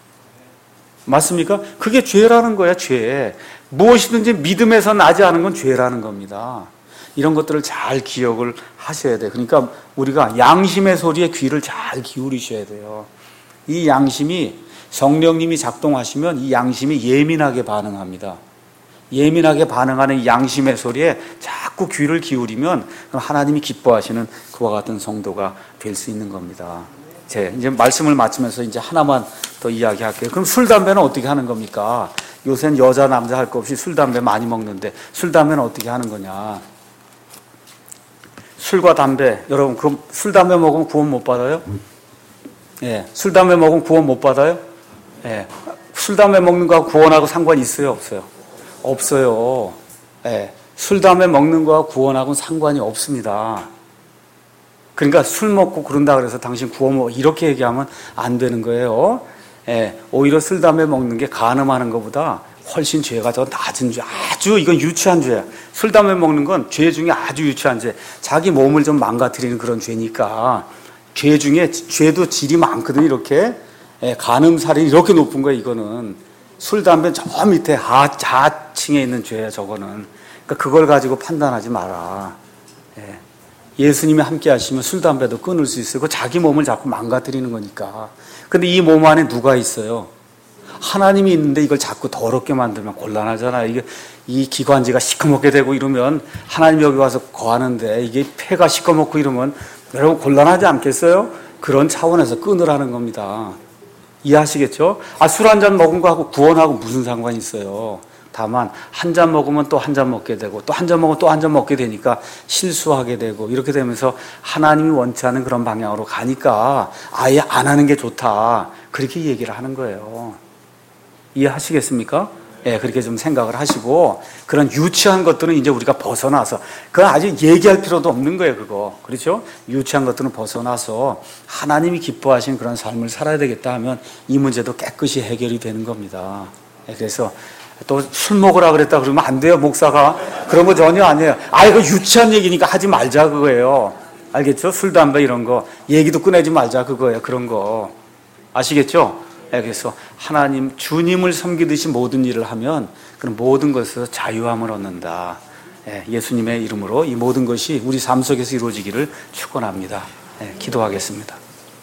[SPEAKER 1] 맞습니까? 그게 죄라는 거야. 죄. 무엇이든지 믿음에서 나지 않은 건 죄라는 겁니다. 이런 것들을 잘 기억을 하셔야 돼요. 그러니까 우리가 양심의 소리에 귀를 잘 기울이셔야 돼요. 이 양심이 성령님이 작동하시면 이 양심이 예민하게 반응합니다. 예민하게 반응하는 양심의 소리에 자꾸 귀를 기울이면 하나님이 기뻐하시는 그와 같은 성도가 될 수 있는 겁니다. 제 이제 말씀을 마치면서 이제 하나만 더 이야기할게요. 그럼 술, 담배는 어떻게 하는 겁니까? 요새는 여자, 남자 할 거 없이 술, 담배 많이 먹는데 술, 담배는 어떻게 하는 거냐? 술과 담배, 여러분, 그 술, 담배 먹으면 구원 못 받아요? 예. 술, 담배 먹으면 구원 못 받아요? 예. 술, 담배 먹는 거하고 구원하고 상관이 있어요? 없어요? 없어요. 예. 술, 담배 먹는 거하고 구원하고는 상관이 없습니다. 그러니까 술 먹고 그런다 그래서 당신 구원 뭐 이렇게 얘기하면 안 되는 거예요. 예. 오히려 술, 담배 먹는 게 간음하는 것보다 훨씬 죄가 더 낮은 죄, 아주 이건 유치한 죄야. 술, 담배 먹는 건 죄 중에 아주 유치한 죄. 자기 몸을 좀 망가뜨리는 그런 죄니까. 죄 중에 죄도 질이 많거든. 이렇게 예, 간음, 살인 이렇게 높은 거야. 이거는 술, 담배 저 밑에 하, 하층에 있는 죄야. 저거는. 그러니까 그걸 가지고 판단하지 마라. 예. 예수님이 함께 하시면 술, 담배도 끊을 수 있어요. 그 자기 몸을 자꾸 망가뜨리는 거니까. 근데 이 몸 안에 누가 있어요? 하나님이 있는데 이걸 자꾸 더럽게 만들면 곤란하잖아요. 이게 이 기관지가 시커멓게 되고 이러면 하나님 여기 와서 거하는데 이게 폐가 시커멓고 이러면 여러분 곤란하지 않겠어요? 그런 차원에서 끊으라는 겁니다. 이해하시겠죠? 아, 술 한 잔 먹은 거하고 구원하고 무슨 상관이 있어요? 다만 한 잔 먹으면 또 한 잔 먹게 되고 또 한 잔 먹으면 또 한 잔 먹게 되니까 실수하게 되고 이렇게 되면서 하나님이 원치 않은 그런 방향으로 가니까 아예 안 하는 게 좋다. 그렇게 얘기를 하는 거예요. 이해하시겠습니까? 예, 그렇게 좀 생각을 하시고 그런 유치한 것들은 이제 우리가 벗어나서 그건 아직 얘기할 필요도 없는 거예요, 그거. 그렇죠? 유치한 것들은 벗어나서 하나님이 기뻐하시는 그런 삶을 살아야 되겠다 하면 이 문제도 깨끗이 해결이 되는 겁니다. 예, 그래서 또 술 먹으라 그랬다 그러면 안 돼요, 목사가. 그런 거 전혀 아니에요. 아, 이거 유치한 얘기니까 하지 말자 그거예요. 알겠죠? 술, 담배 이런 거 얘기도 꺼내지 말자 그거예요. 그런 거. 아시겠죠? 그래서 하나님, 주님을 섬기듯이 모든 일을 하면 그런 모든 것에서 자유함을 얻는다. 예수님의 이름으로 이 모든 것이 우리 삶 속에서 이루어지기를 축원합니다. 기도하겠습니다.